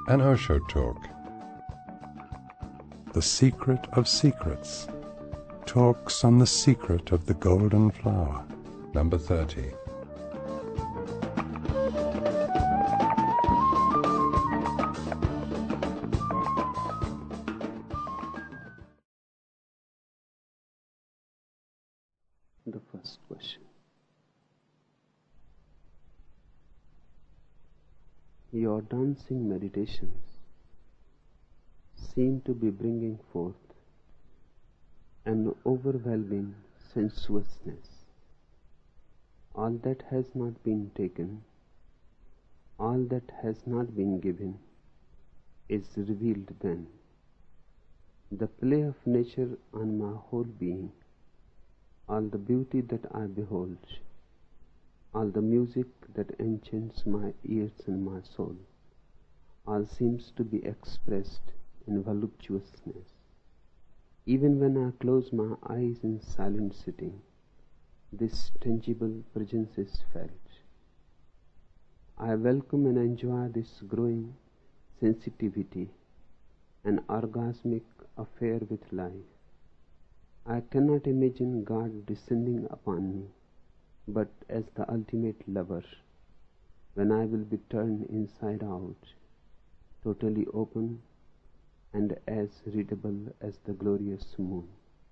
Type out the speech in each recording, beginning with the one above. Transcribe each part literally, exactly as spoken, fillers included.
An Osho Talk. The Secret of Secrets. Talks on the Secret of the Golden Flower. Number thirty. The first question. Your dancing meditations seem to be bringing forth an overwhelming sensuousness. All that has not been taken, all that has not been given, is revealed then. The play of nature on my whole being, all the beauty that I behold, all the music that enchants my ears and my soul, all seems to be expressed in voluptuousness. Even when I close my eyes in silent sitting, this tangible presence is felt. I welcome and enjoy this growing sensitivity, an orgasmic affair with life. I cannot imagine God descending upon me, but as the ultimate lover, when I will be turned inside out, totally open and as readable as the glorious moon.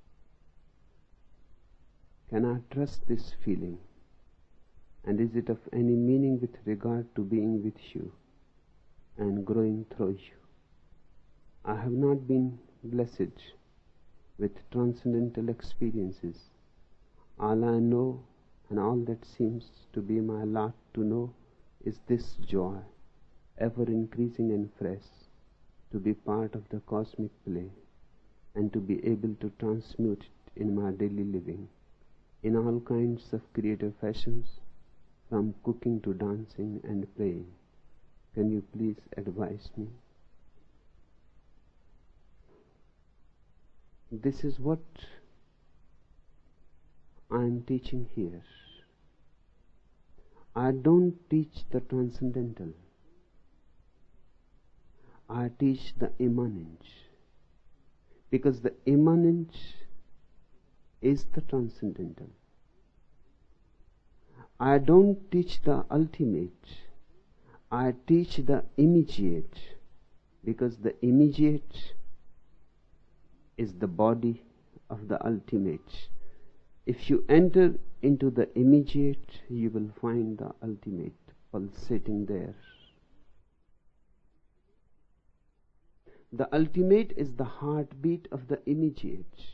Can I trust this feeling? And is it of any meaning with regard to being with you and growing through you? I have not been blessed with transcendental experiences. All I know and all that seems to be my lot to know is this joy, ever increasing and fresh, to be part of the cosmic play and to be able to transmute it in my daily living, in all kinds of creative fashions, from cooking to dancing and playing. Can you please advise me? This is what I am teaching here. I don't teach the transcendental. I teach the immanent, because the immanent is the transcendental. I don't teach the ultimate. I teach the immediate, because the immediate is the body of the ultimate. If you enter into the immediate, you will find the ultimate pulsating there. The ultimate is the heartbeat of the immediate.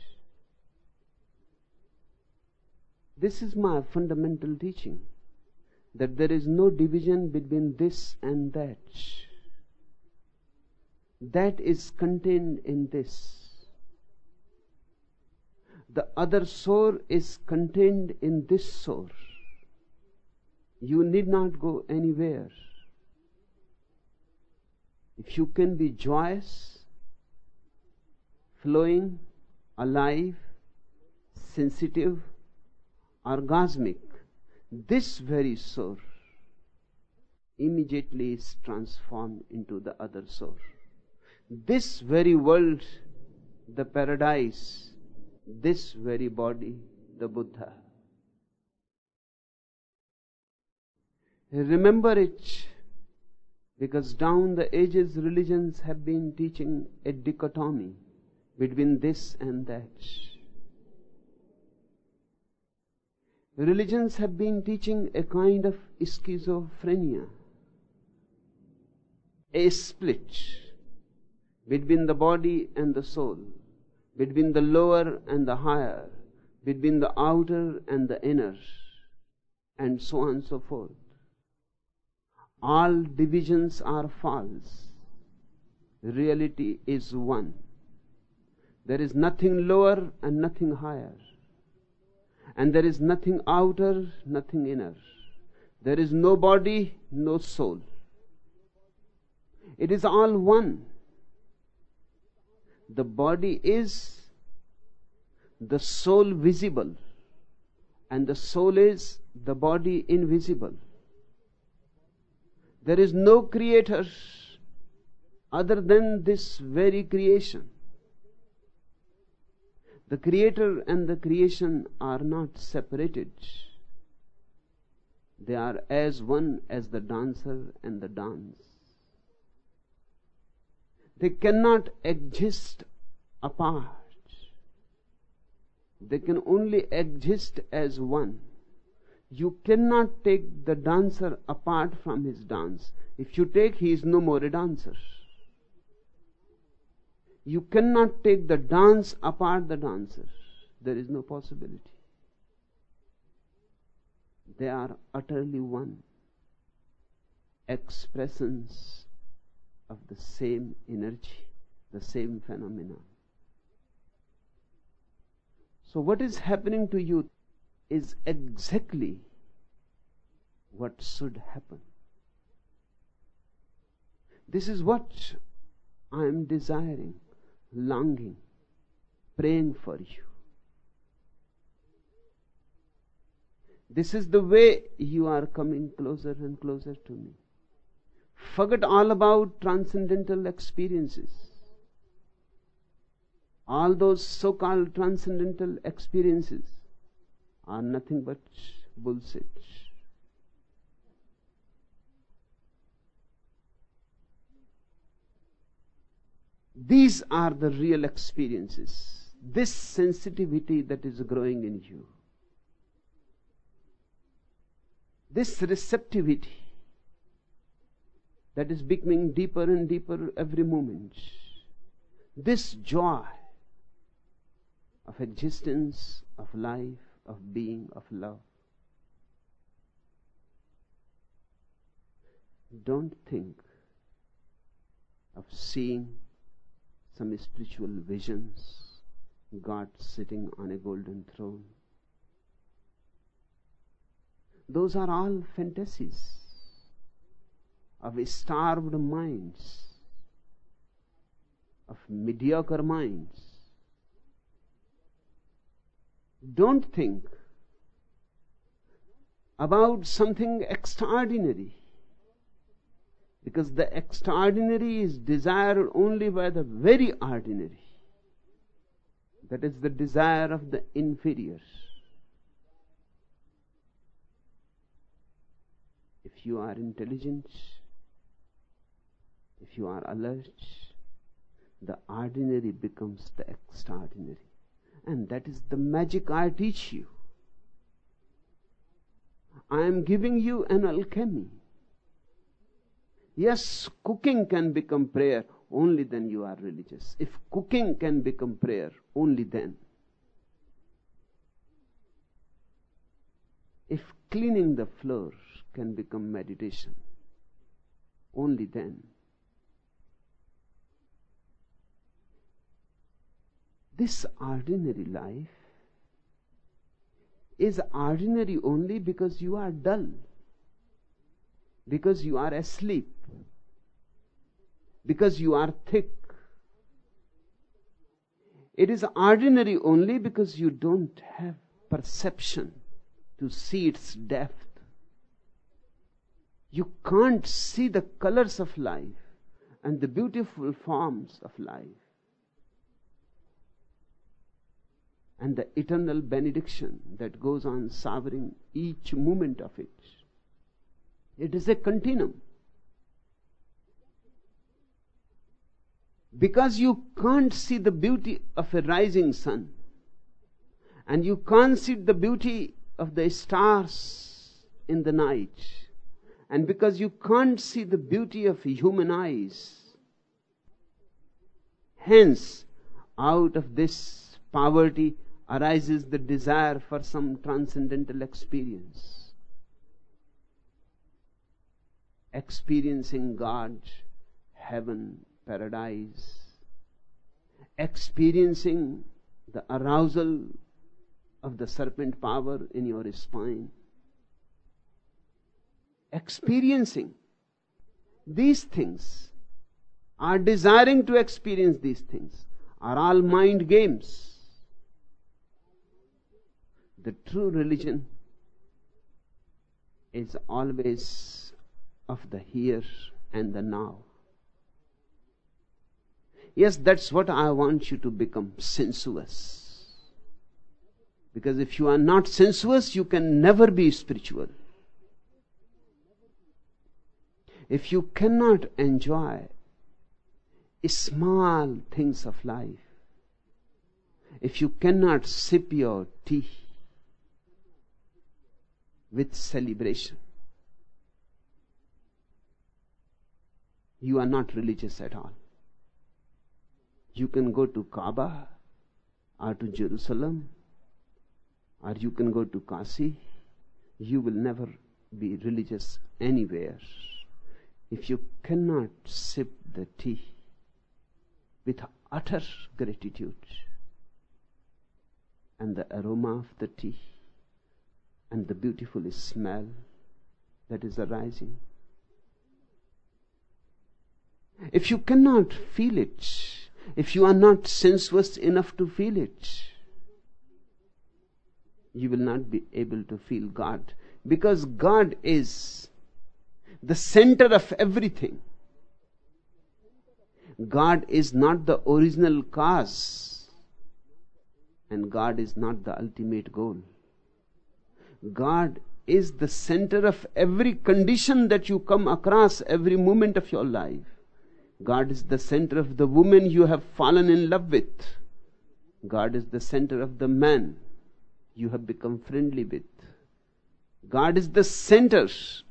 This is my fundamental teaching, that there is no division between this and that. That is contained in this. The other soar is contained in this soar. You need not go anywhere. If you can be joyous, flowing, alive, sensitive, orgasmic, this very soar immediately is transformed into the other soar. This very world, the paradise, this very body, the Buddha. Remember it, because down the ages religions have been teaching a dichotomy between this and that. Religions have been teaching a kind of schizophrenia, a split between the body and the soul, between the lower and the higher, between the outer and the inner, and so on and so forth. All divisions are false. Reality is one. There is nothing lower and nothing higher. And there is nothing outer, nothing inner. There is no body, no soul. It is all one. The body is the soul visible, and the soul is the body invisible. There is no creator other than this very creation. The creator and the creation are not separated. They are as one as the dancer and the dance. They cannot exist apart. They can only exist as one. You cannot take the dancer apart from his dance. If you take, he is no more a dancer. You cannot take the dance apart the dancer. There is no possibility. They are utterly one, expressions of the same energy, the same phenomenon. So what is happening to you is exactly what should happen. This is what I am desiring, longing, praying for you. This is the way you are coming closer and closer to me. Forget all about transcendental experiences. All those so-called transcendental experiences are nothing but bullshit. These are the real experiences. This sensitivity that is growing in you. This receptivity that is becoming deeper and deeper every moment. This joy of existence, of life, of being, of love. Don't think of seeing some spiritual visions, God sitting on a golden throne. Those are all fantasies of starved minds, of mediocre minds. Don't think about something extraordinary, because the extraordinary is desired only by the very ordinary. That is the desire of the inferior. If you are intelligent, if you are alert, the ordinary becomes the extraordinary. And that is the magic I teach you. I am giving you an alchemy. Yes, cooking can become prayer, only then you are religious. If cooking can become prayer, only then. If cleaning the floor can become meditation, only then. This ordinary life is ordinary only because you are dull, because you are asleep, because you are thick. It is ordinary only because you don't have perception to see its depth. You can't see the colors of life and the beautiful forms of life and the eternal benediction that goes on showering each moment of it. It is a continuum. Because you can't see the beauty of a rising sun, and you can't see the beauty of the stars in the night, and because you can't see the beauty of human eyes, hence out of this poverty arises the desire for some transcendental experience. Experiencing God, heaven, paradise, experiencing the arousal of the serpent power in your spine, experiencing these things, are desiring to experience these things, are all mind games. The true religion is always of the here and the now. Yes, that's what I want you to become, sensuous. Because if you are not sensuous, you can never be spiritual. If you cannot enjoy small things of life, if you cannot sip your tea with celebration, you are not religious at all. You can go to Kaaba or to Jerusalem, or you can go to Kasi. You will never be religious anywhere if you cannot sip the tea with utter gratitude and the aroma of the tea and the beautiful smell that is arising. If you cannot feel it, if you are not sensuous enough to feel it, you will not be able to feel God, because God is the center of everything. God is not the original cause, and God is not the ultimate goal. God is the center of every condition that you come across every moment of your life. God is the center of the woman you have fallen in love with. God is the center of the man you have become friendly with. God is the center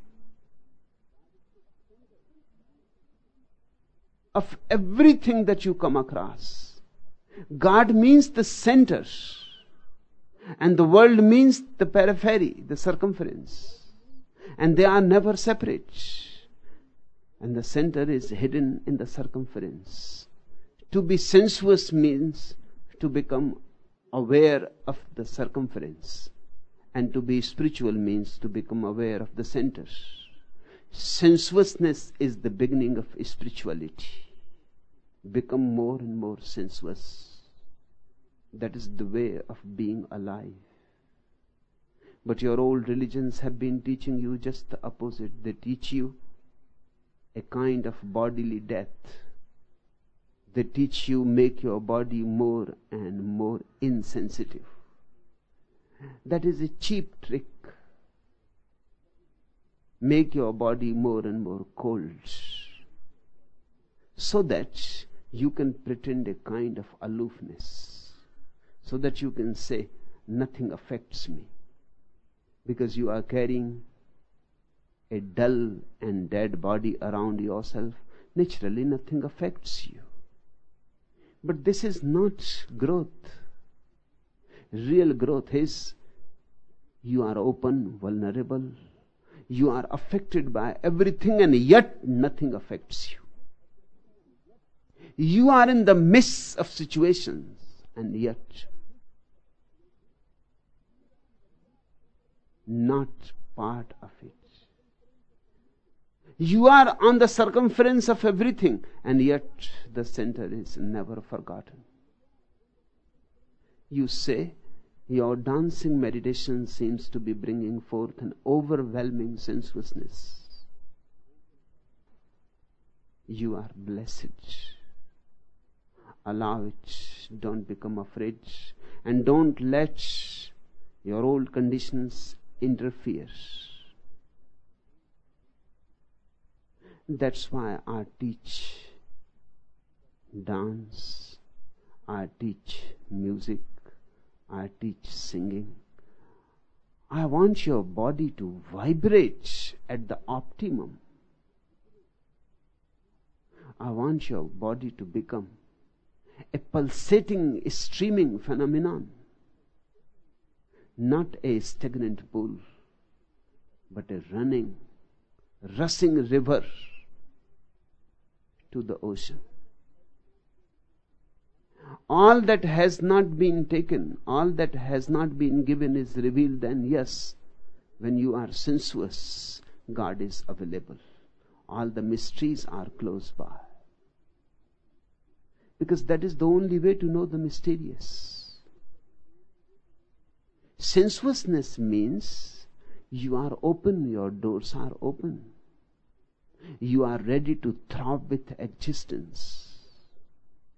of everything that you come across. God means the center, and the world means the periphery, the circumference, and they are never separate. And the center is hidden in the circumference. To be sensuous means to become aware of the circumference, and to be spiritual means to become aware of the center. Sensuousness is the beginning of spirituality. Become more and more sensuous. That is the way of being alive. But your old religions have been teaching you just the opposite. They teach you a kind of bodily death. They teach you, make your body more and more insensitive. That is a cheap trick. Make your body more and more cold, so that you can pretend a kind of aloofness, so that you can say, nothing affects me, because you are carrying a dull and dead body around yourself. Naturally, nothing affects you. But this is not growth. Real growth is you are open, vulnerable, you are affected by everything, and yet nothing affects you. You are in the midst of situations, and yet not part of it. You are on the circumference of everything, and yet the center is never forgotten. You say your dancing meditation seems to be bringing forth an overwhelming sensuousness. You are blessed. Allow it. Don't become afraid, and don't let your old conditions interfere. That's why I teach dance, I teach music, I teach singing. I want your body to vibrate at the optimum. I want your body to become a pulsating, streaming phenomenon, not a stagnant pool, but a running, rushing river to the ocean. All that has not been taken, all that has not been given is revealed, and yes, when you are sensuous, God is available. All the mysteries are close by. Because that is the only way to know the mysterious. Sensuousness means you are open, your doors are open. You are ready to throb with existence.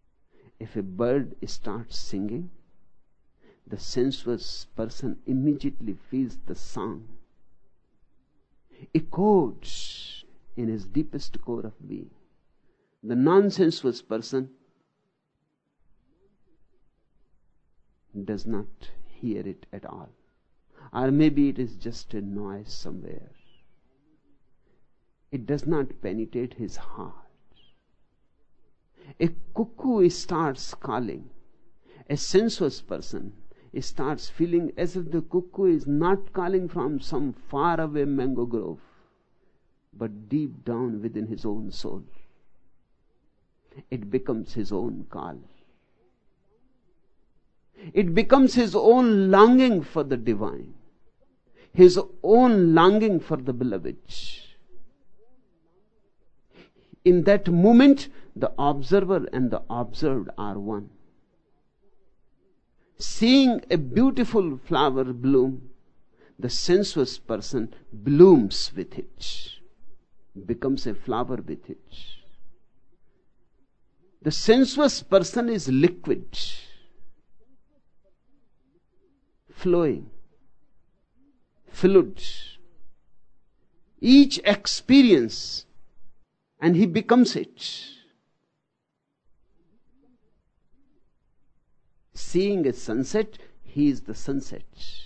If a bird starts singing, the sensuous person immediately feels the song echoed in his deepest core of being. The non-sensuous person does not hear it at all. Or maybe it is just a noise somewhere. It does not penetrate his heart. A cuckoo starts calling. A sensuous person starts feeling as if the cuckoo is not calling from some faraway mango grove, but deep down within his own soul. It becomes his own call. It becomes his own longing for the divine, his own longing for the beloved. In that moment, the observer and the observed are one. Seeing a beautiful flower bloom, the sensuous person blooms with it, becomes a flower with it. The sensuous person is liquid, flowing, fluid. Each experience, and he becomes it. Seeing a sunset, he is the sunset.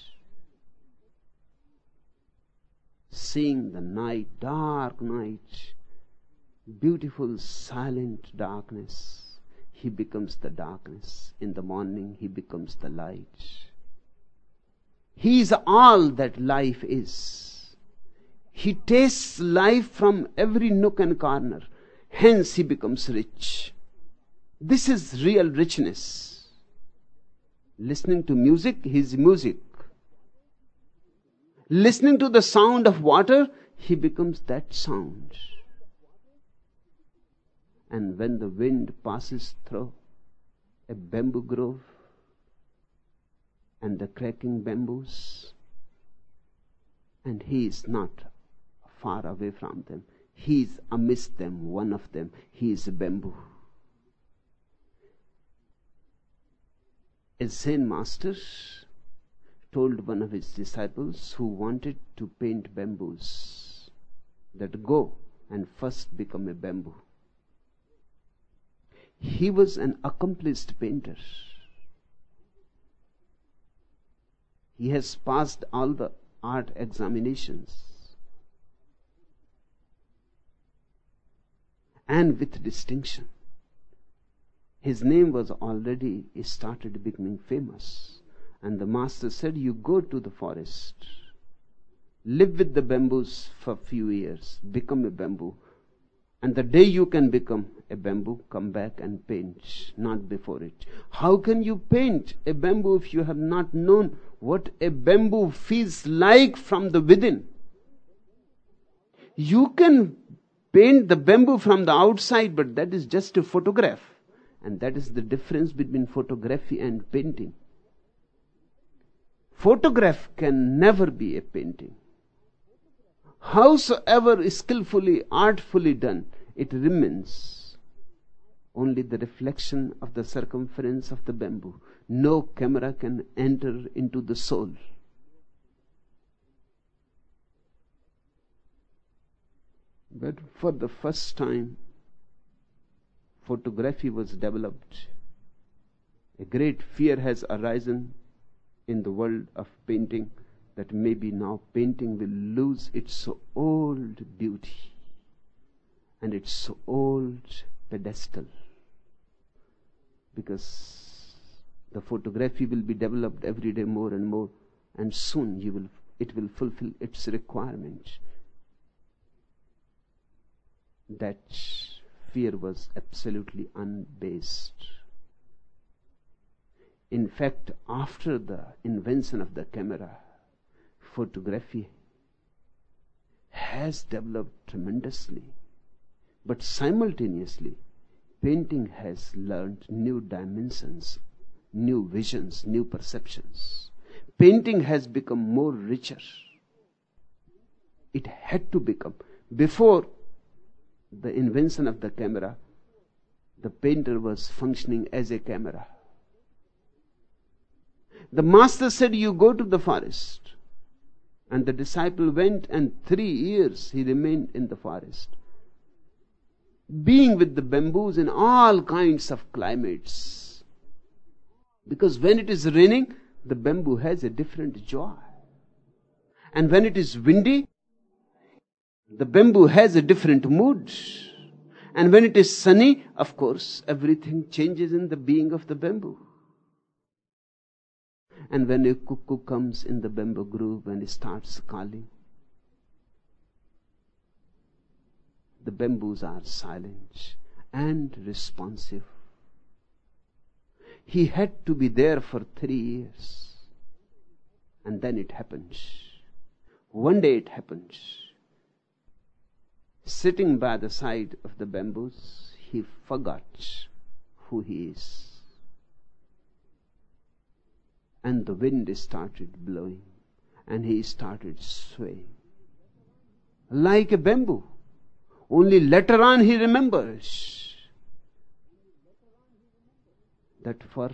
Seeing the night, dark night, beautiful silent darkness, he becomes the darkness. In the morning, he becomes the light. He is all that life is. He tastes life from every nook and corner. Hence, he becomes rich. This is real richness. Listening to music, he is music. Listening to the sound of water, he becomes that sound. And when the wind passes through a bamboo grove and the cracking bamboos, and he is not far away from them, he is amidst them, one of them, he is a bamboo. A Zen master told one of his disciples who wanted to paint bamboos that go and first become a bamboo. He was an accomplished painter. He has passed all the art examinations and with distinction. His name was already started becoming famous. And the master said, you go to the forest, live with the bamboos for a few years, become a bamboo. And the day you can become a bamboo, come back and paint, not before it. How can you paint a bamboo if you have not known what a bamboo feels like from the within? You can paint the bamboo from the outside, but that is just a photograph. And that is the difference between photography and painting. Photograph can never be a painting. Howsoever skillfully, artfully done, it remains only the reflection of the circumference of the bamboo. No camera can enter into the soul. But for the first time, photography was developed. A great fear has arisen in the world of painting that maybe now painting will lose its old beauty and its old pedestal, because the photography will be developed every day more and more, and soon you will it will fulfill its requirement. That fear was absolutely unbased. In fact, after the invention of the camera, photography has developed tremendously. But simultaneously, painting has learned new dimensions, new visions, new perceptions. Painting has become more richer. It had to become. Before the invention of the camera, The painter was functioning as a camera. The master said, you go to the forest. And the disciple went, and three years he remained in the forest, being with the bamboos in all kinds of climates. Because when it is raining, the bamboo has a different joy. And when it is windy, the bamboo has a different mood. And when it is sunny, of course, everything changes in the being of the bamboo. And when a cuckoo comes in the bamboo grove and starts calling, the bamboos are silent and responsive. He had to be there for three years. And then it happens. One day it happens. Sitting by the side of the bamboos, he forgot who he is. And the wind started blowing, and he started swaying like a bamboo. Only later on he remembers that for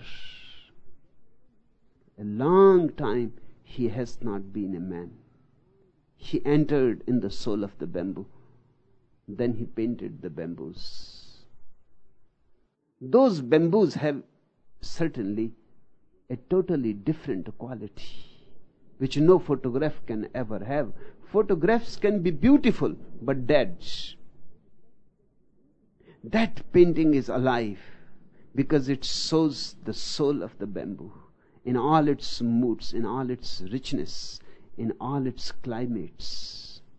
a long time he has not been a man. He entered in the soul of the bamboo. Then he painted the bamboos. Those bamboos have certainly a totally different quality, which no photograph can ever have. Photographs can be beautiful, but dead. That painting is alive because it shows the soul of the bamboo in all its moods, in all its richness, in all its climates.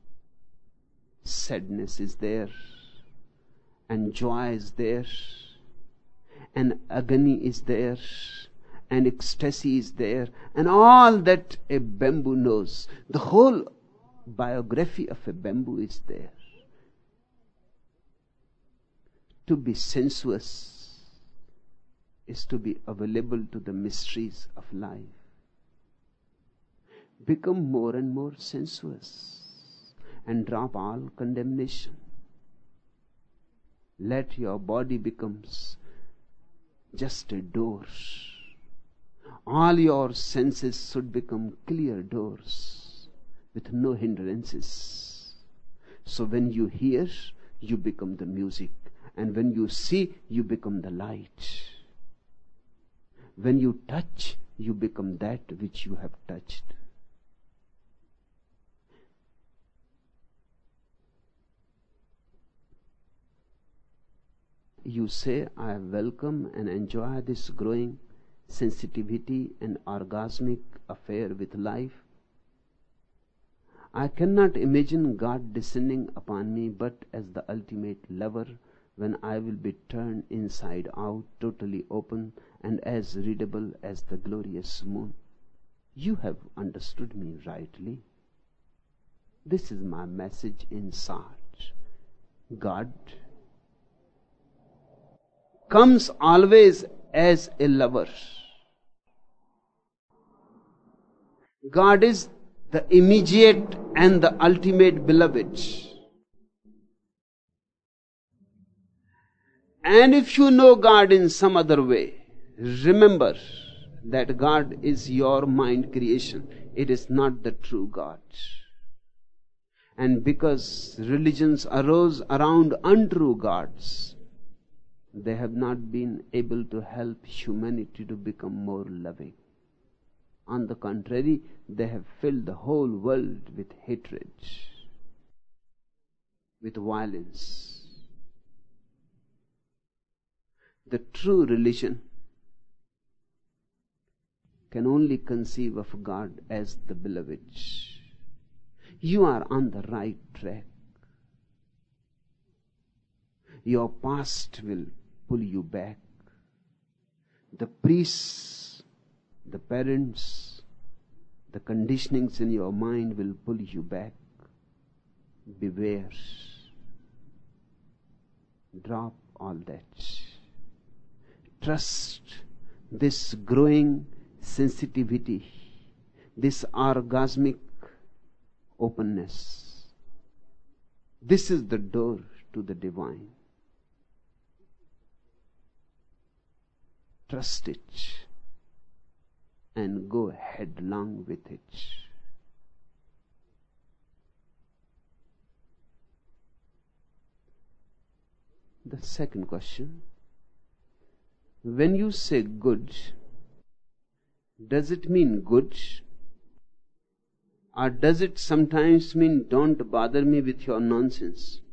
Sadness is there, and joy is there, and agony is there, and ecstasy is there, and all that a bamboo knows. The whole biography of a bamboo is there. To be sensuous is to be available to the mysteries of life. Become more and more sensuous and drop all condemnation. Let your body becomes just a door. All your senses should become clear doors with no hindrances. So when you hear, you become the music. And when you see, you become the light. When you touch, you become that which you have touched. You say, I welcome and enjoy this growing sensitivity and orgasmic affair with life. I cannot imagine God descending upon me but as the ultimate lover, when I will be turned inside out, totally open, and as readable as the glorious moon. You have understood me rightly. This is my message in short. God comes always as a lover. God is the immediate and the ultimate beloved. And if you know God in some other way, remember that God is your mind creation. It is not the true God. And because religions arose around untrue gods, they have not been able to help humanity to become more loving. On the contrary, they have filled the whole world with hatred, with violence. The true religion can only conceive of God as the beloved. You are on the right track. Your past will pull you back. The priests, the parents, the conditionings in your mind will pull you back. Beware. Drop all that. Trust this growing sensitivity, this orgasmic openness. This is the door to the divine. trust it and go headlong with it. The second question: when you say good, does it mean good? Or does it sometimes mean don't bother me with your nonsense?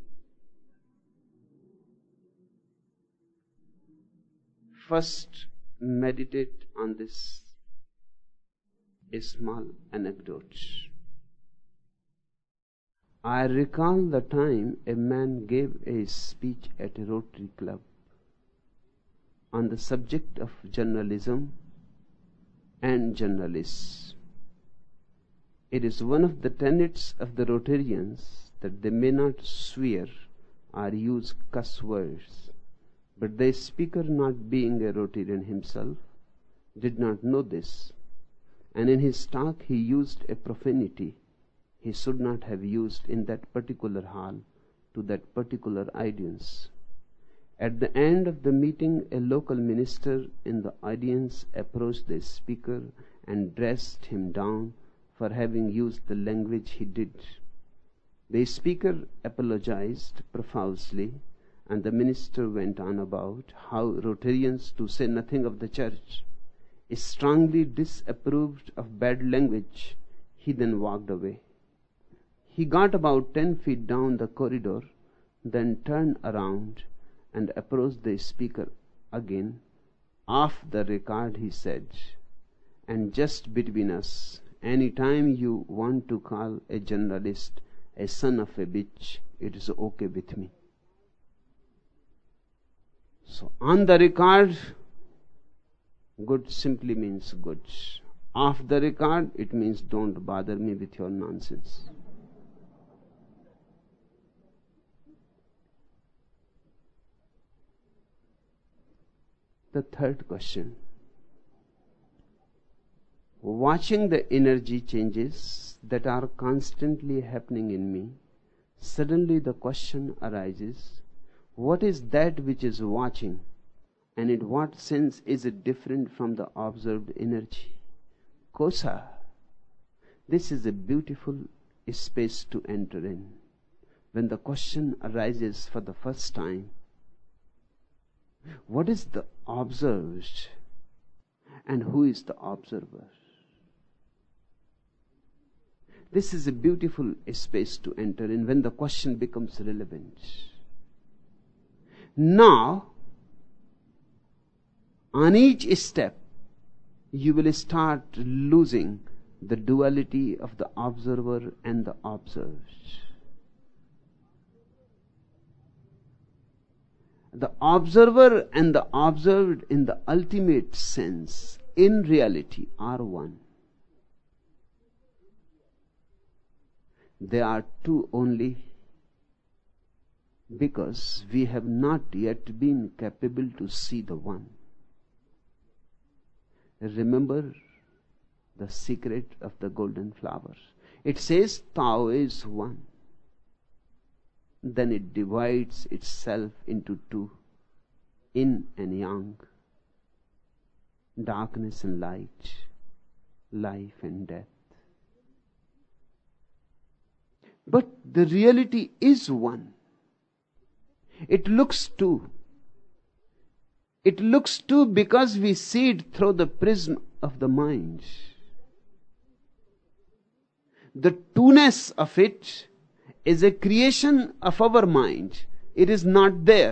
First, meditate on this a small anecdote. I recall the time a man gave a speech at a Rotary Club on the subject of journalism and journalists. It is one of the tenets of the Rotarians that they may not swear or use cuss words, but the speaker, not being a Rotarian himself, did not know this, and in his talk he used a profanity he should not have used in that particular hall to that particular audience. At the end of the meeting, a local minister in the audience approached the speaker and dressed him down for having used the language he did. The speaker apologized profusely, and the minister went on about how Rotarians, to say nothing of the church, strongly disapproved of bad language. He then walked away. He got about ten feet down the corridor, then turned around and approached the speaker again. Off the record, he said, and just between us, any time you want to call a journalist a son of a bitch, it is okay with me. So on the record, good simply means good. Off the record, it means don't bother me with your nonsense. The third question: watching the energy changes that are constantly happening in me, suddenly the question arises, what is that which is watching, and in what sense is it different from the observed energy? Kosa, this is a beautiful space to enter in. When the question arises for the first time, what is the observed and who is the observer? This is a beautiful space to enter in when the question becomes relevant. Now, on each step, you will start losing the duality of the observer and the observed. The observer and the observed in the ultimate sense, in reality, are one. They are two only because we have not yet been capable to see the one. Remember the secret of the golden flower. It says Tao is one. Then it divides itself into two, yin and yang, darkness and light, life and death. But the reality is one. It looks two. It looks two because we see it through the prism of the mind. The two-ness of it is a creation of our mind. It is not there.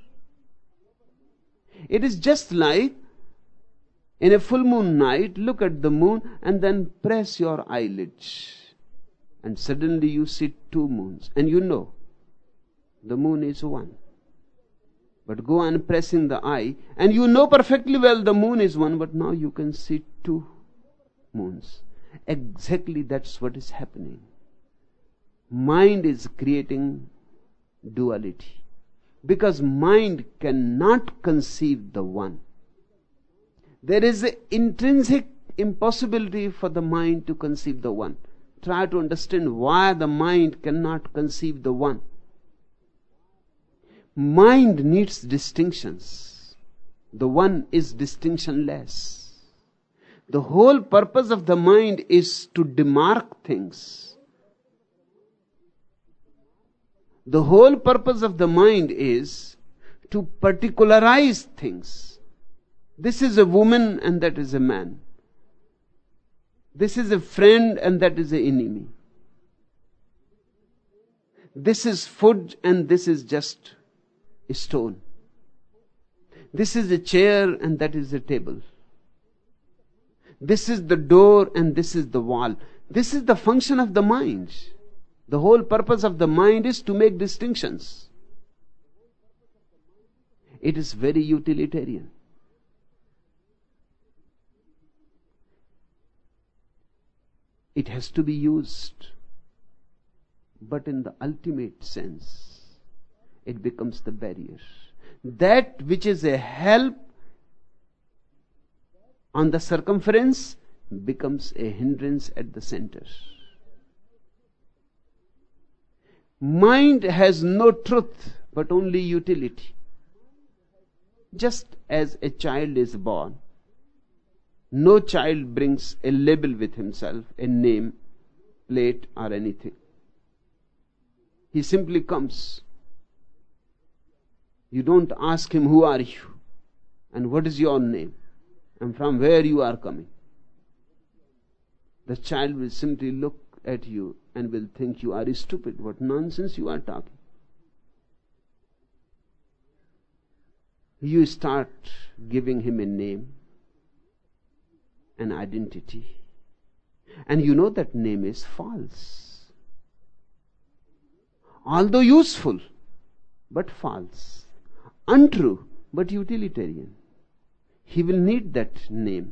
It is just like in a full moon night, look at the moon and then press your eyelids, and suddenly you see two moons, and you know the moon is one. But go on pressing the eye, and you know perfectly well the moon is one, but now you can see two moons. Exactly that's what is happening. Mind is creating duality because mind cannot conceive the one. There is an intrinsic impossibility for the mind to conceive the one. Try to understand why the mind cannot conceive the one. Mind needs distinctions. The one is distinctionless. The whole purpose of the mind is to demark things. The whole purpose of the mind is to particularize things. This is a woman and that is a man. This is a friend and that is an enemy. This is food and this is just a stone. This is a chair and that is a table. This is the door and this is the wall. This is the function of the mind. The whole purpose of the mind is to make distinctions. It is very utilitarian. It has to be used. But in the ultimate sense, it becomes the barrier. That which is a help on the circumference becomes a hindrance at the center. Mind has no truth but only utility. Just as a child is born, no child brings a label with himself, a name, plate or anything. He simply comes. You don't ask him, who are you? And what is your name? And from where you are coming? The child will simply look at you and will think you are stupid. What nonsense you are talking. You start giving him a name, an identity. And you know that name is false. Although useful, but false. Untrue, but utilitarian. He will need that name.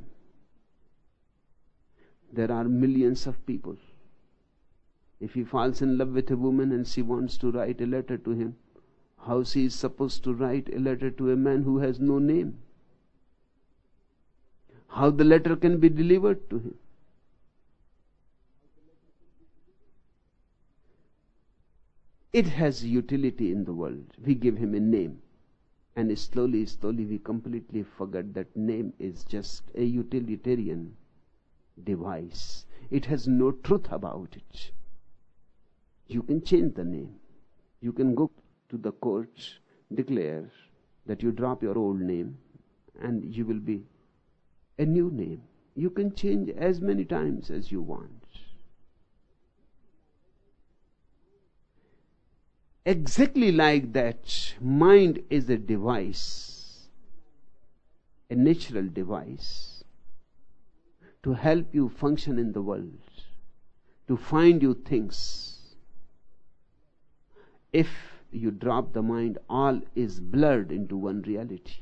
There are millions of people. If he falls in love with a woman and she wants to write a letter to him, how she is supposed to write a letter to a man who has no name? How the letter can be delivered to him? It has utility in the world. We give him a name. And slowly, slowly we completely forget that name is just a utilitarian device. It has no truth about it. You can change the name. You can go to the court, declare that you drop your old name and you will be a new name. You can change as many times as you want. Exactly like that, mind is a device, a natural device to help you function in the world, to find you things. If you drop the mind, all is blurred into one reality.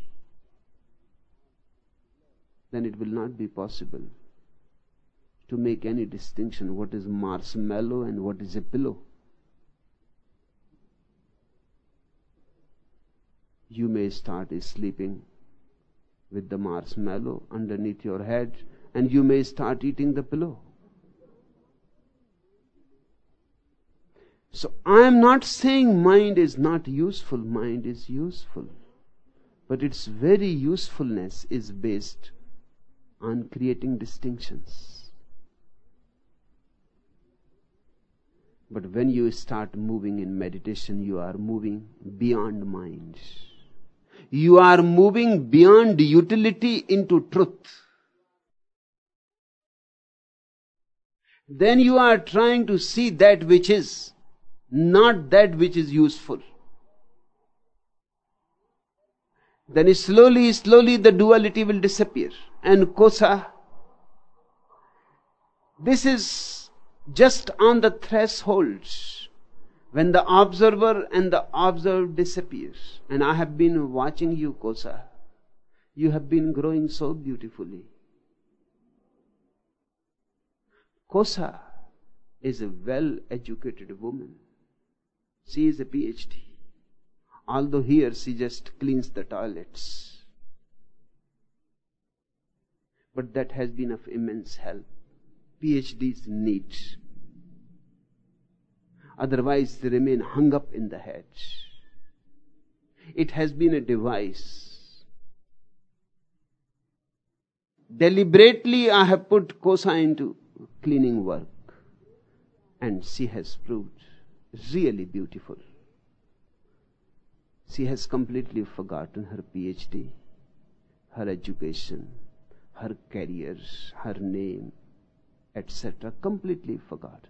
Then it will not be possible to make any distinction what is marshmallow and what is a pillow. You may start sleeping with the marshmallow underneath your head, and you may start eating the pillow. So I am not saying mind is not useful. Mind is useful. But its very usefulness is based on creating distinctions. But when you start moving in meditation, you are moving beyond mind. You are moving beyond utility into truth. Then you are trying to see that which is, not that which is useful. Then slowly, slowly the duality will disappear. And kosa, this is just on the threshold when the observer and the observed disappears. And I have been watching you, Kosa. You have been growing so beautifully. Kosa is a well-educated woman. She is a P H D. Although here she just cleans the toilets. But that has been of immense help. P H Ds need. Otherwise they remain hung up in the head. It has been a device Deliberately I have put Kosa into cleaning work, and she has proved really beautiful. She has completely forgotten her PhD, her education, her career, her name, et cetera. Completely forgotten.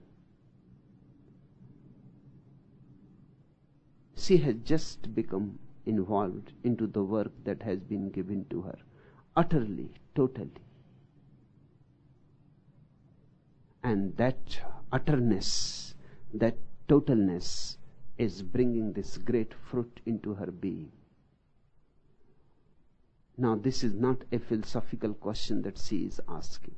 She has just become involved into the work that has been given to her, utterly, totally. And that utterness, that totalness is bringing this great fruit into her being. Now, this is not a philosophical question that she is asking.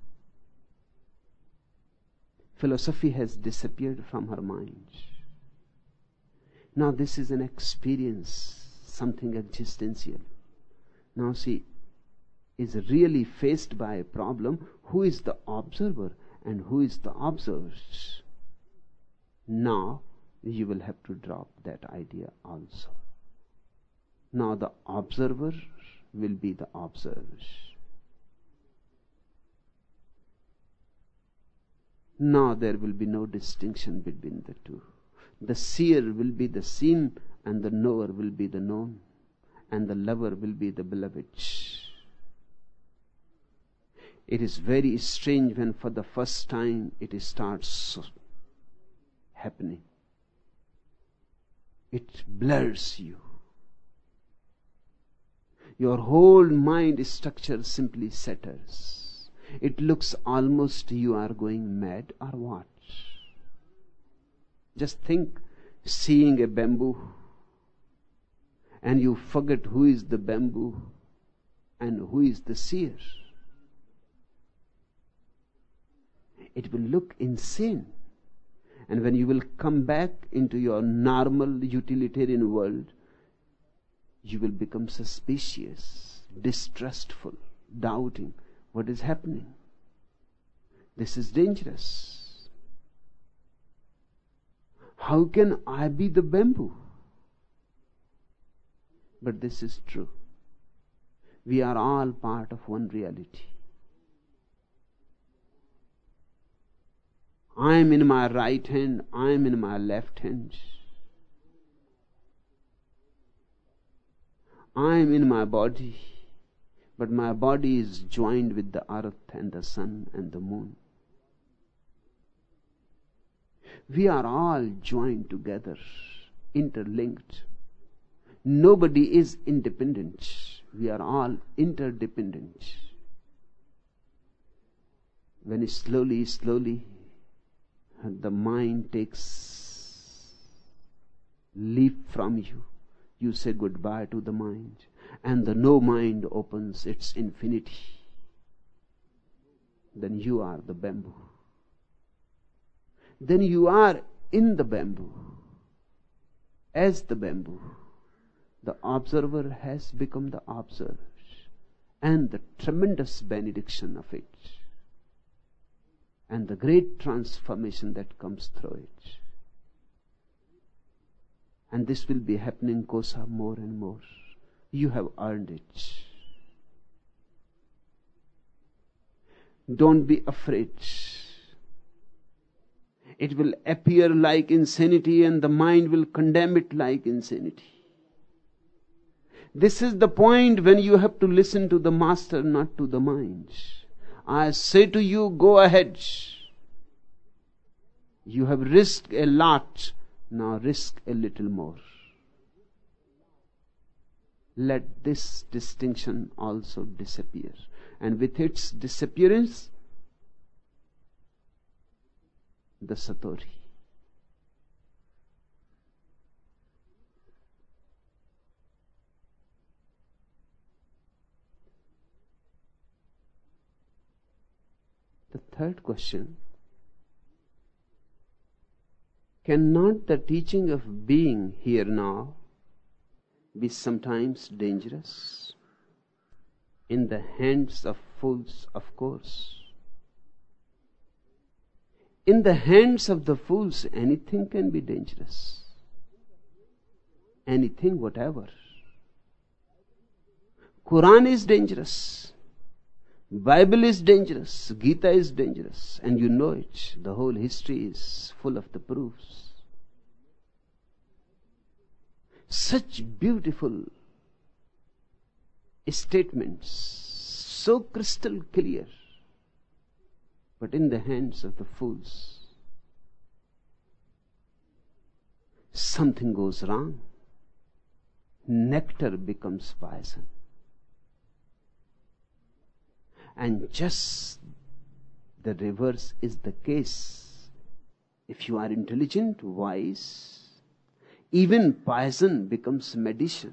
Philosophy has disappeared from her mind. Now, this is an experience, something existential. Now, she is really faced by a problem. Who is the observer and who is the observed? Now, you will have to drop that idea also. Now, the observer will be the observed. Now there will be no distinction between the two. The seer will be the seen, and the knower will be the known, and the lover will be the beloved. It is very strange when for the first time it starts happening. It blurs you. Your whole mind structure simply settles. It looks almost you are going mad or what? Just think, seeing a bamboo and you forget who is the bamboo and who is the seer. It will look insane. And when you will come back into your normal utilitarian world, you will become suspicious, distrustful, doubting what is happening. This is dangerous. How can I be the bamboo? But this is true. We are all part of one reality. I am in my right hand, I am in my left hand. I am in my body, but my body is joined with the earth and the sun and the moon. We are all joined together, interlinked. Nobody is independent. We are all interdependent. When slowly, slowly, the mind takes leave from you, you say goodbye to the mind, and the no mind opens its infinity. Then you are the bamboo. Then you are in the bamboo. As the bamboo, the observer has become the observer, and the tremendous benediction of it, and the great transformation that comes through it. And this will be happening, Kosa, more and more. You have earned it. Don't be afraid. It will appear like insanity, and the mind will condemn it like insanity. This is the point when you have to listen to the master, not to the mind. I say to you, go ahead. You have risked a lot. Now risk a little more. Let this distinction also disappear. And with its disappearance, the Satori. The third question: cannot the teaching of being here now be sometimes dangerous? In the hands of fools, of course. In the hands of the fools, anything can be dangerous. Anything, whatever. Quran is dangerous. Bible is dangerous, Gita is dangerous, and you know it. The whole history is full of the proofs. Such beautiful statements, so crystal clear, but in the hands of the fools, something goes wrong. Nectar becomes poison. And just the reverse is the case. If you are intelligent, wise, even poison becomes medicine.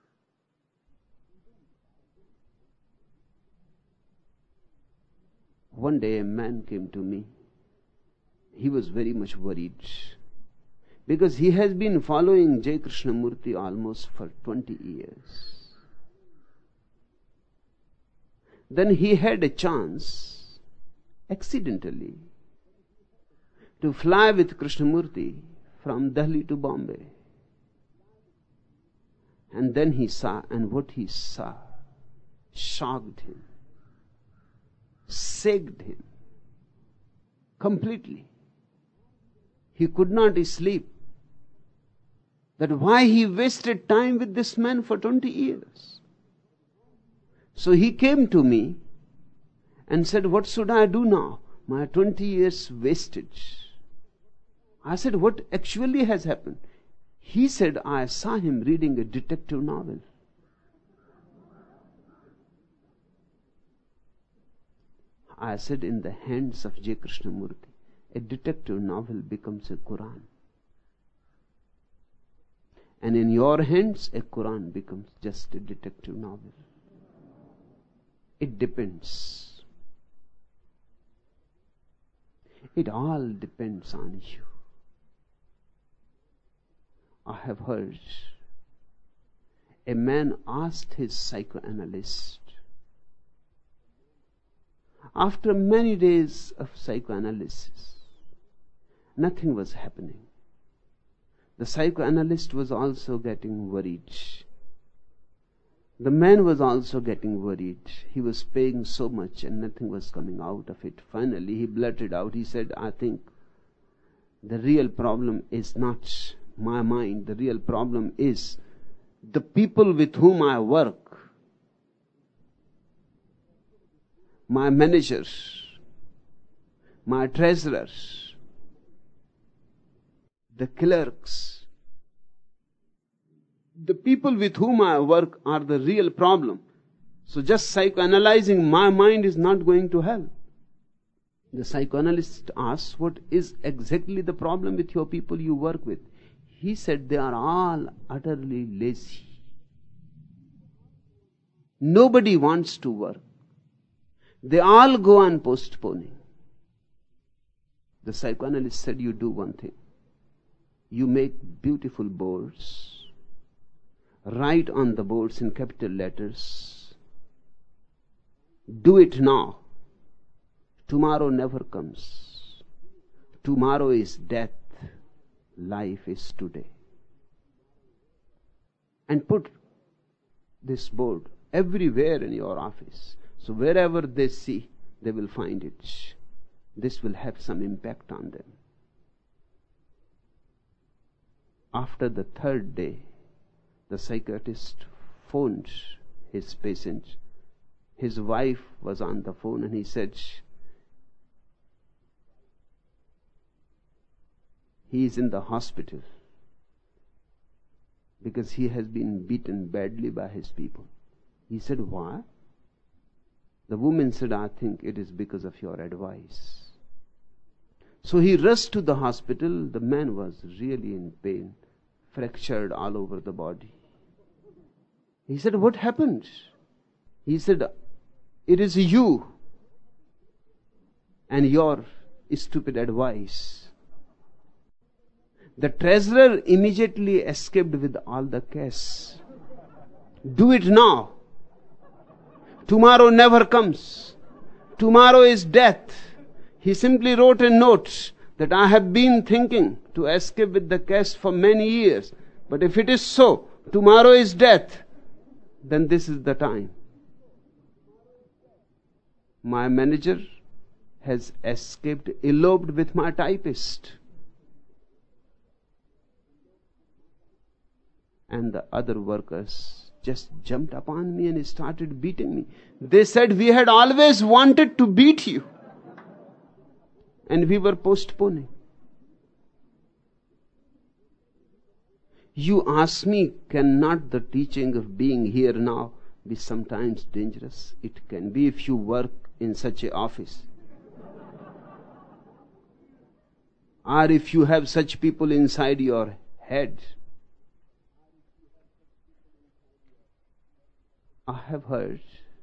One day a man came to me. He was very much worried because he has been following J. Krishnamurti almost for twenty years. Then he had a chance, accidentally, to fly with Krishnamurti from Delhi to Bombay. And then he saw, and what he saw shocked him, saved him completely. He could not sleep. That why he wasted time with this man for twenty years. So he came to me and said, what should I do now? My twenty years wasted. I said, what actually has happened? He said, I saw him reading a detective novel. I said, in the hands of J. Krishnamurti, a detective novel becomes a Quran. And in your hands, a Quran becomes just a detective novel. It depends. It all depends on you. I have heard a man asked his psychoanalyst, after many days of psychoanalysis, nothing was happening. The psychoanalyst was also getting worried. The man was also getting worried. He was paying so much and nothing was coming out of it. Finally, he blurted out. He said, I think the real problem is not my mind. The real problem is the people with whom I work. My managers, my treasurers, the clerks. The people with whom I work are the real problem. So just psychoanalyzing my mind is not going to help. The psychoanalyst asks, what is exactly the problem with your people you work with? He said, they are all utterly lazy. Nobody wants to work. They all go on postponing. The psychoanalyst said, you do one thing. You make beautiful boards. Write on the boards in capital letters, do it now. Tomorrow never comes. Tomorrow is death. Life is today. And put this board everywhere in your office. So wherever they see, they will find it. This will have some impact on them. After the third day, the psychiatrist phoned his patient. His wife was on the phone and he said, he is in the hospital because he has been beaten badly by his people. He said, why? The woman said, I think it is because of your advice. So he rushed to the hospital. The man was really in pain, fractured all over the body. He said, what happened? He said, it is you and your stupid advice. The treasurer immediately escaped with all the cash. Do it now. Tomorrow never comes. Tomorrow is death. He simply wrote a note that I have been thinking to escape with the cash for many years. But if it is so, tomorrow is death, then this is the time. My manager has escaped, eloped with my typist. And the other workers just jumped upon me and started beating me. They said, we had always wanted to beat you. And we were postponing. You ask me, cannot the teaching of being here now be sometimes dangerous? It can be if you work in such an office. Or if you have such people inside your head. I have heard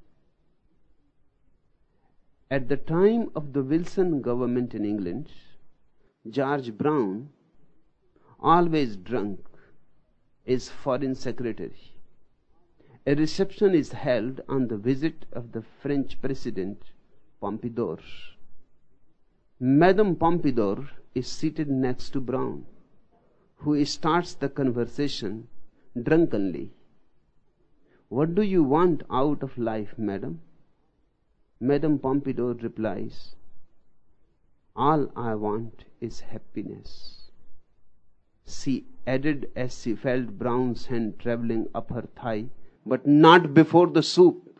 at the time of the Wilson government in England, George Brown, always drunk, is foreign secretary. A reception is held on the visit of the French president, Pompadour. Madame Pompadour is seated next to Brown, who starts the conversation drunkenly. What do you want out of life, madam? Madame Pompadour replies, all I want is happiness. She added as she felt Brown's hand traveling up her thigh, but not before the soup.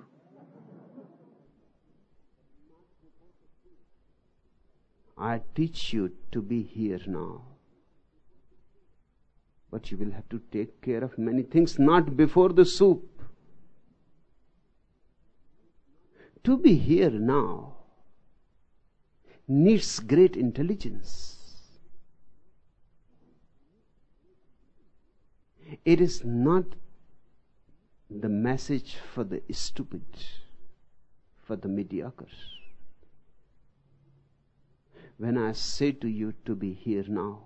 I teach you to be here now. But you will have to take care of many things, not before the soup. To be here now needs great intelligence. It is not the message for the stupid, for the mediocre. When I say to you to be here now,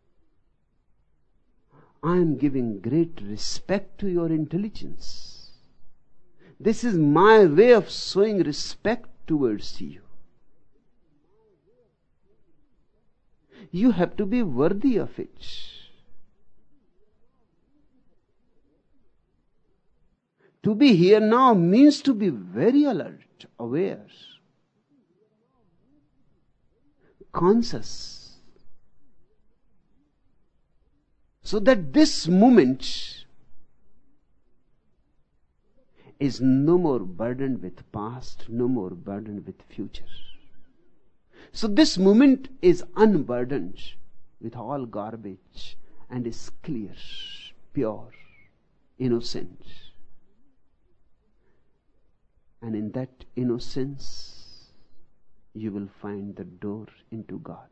I am giving great respect to your intelligence. This is my way of showing respect towards you. You have to be worthy of it. To be here now means to be very alert, aware, conscious, so that this moment is no more burdened with past, no more burdened with future. So this moment is unburdened with all garbage and is clear, pure, innocent. And in that innocence, you will find the door into God.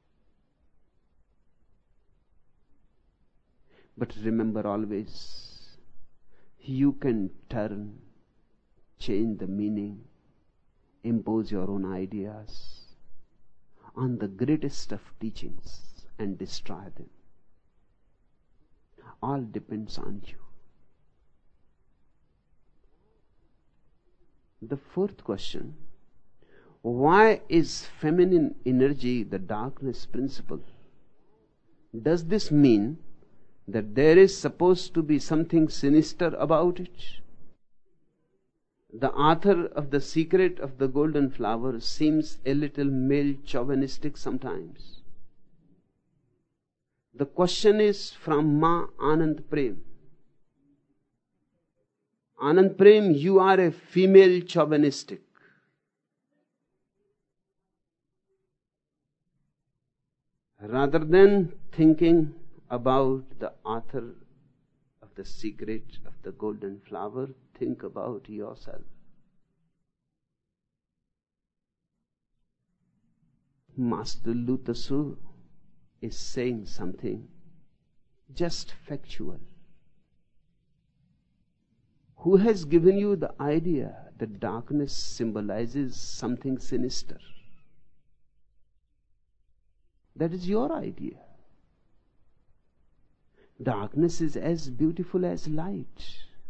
But remember always, you can turn, change the meaning, impose your own ideas on the greatest of teachings and destroy them. All depends on you. The fourth question, why is feminine energy the darkness principle? Does this mean that there is supposed to be something sinister about it? The author of The Secret of the Golden Flower seems a little male chauvinistic sometimes. The question is from Ma Anand Prem. Anand Prem, you are a female chauvinistic. Rather than thinking about the author of The Secret of the Golden Flower, think about yourself. Master Luther Su is saying something just factual. Who has given you the idea that darkness symbolizes something sinister? That is your idea. Darkness is as beautiful as light,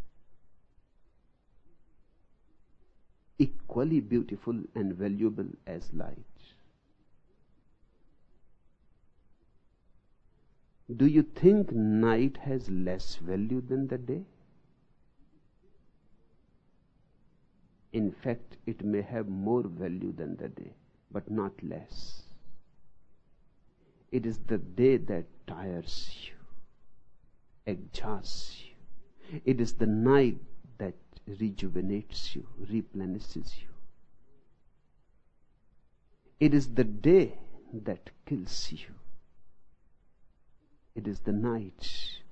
equally beautiful and valuable as light. Do you think night has less value than the day? In fact, it may have more value than the day, but not less. It is the day that tires you, exhausts you. It is the night that rejuvenates you, replenishes you. It is the day that kills you. It is the night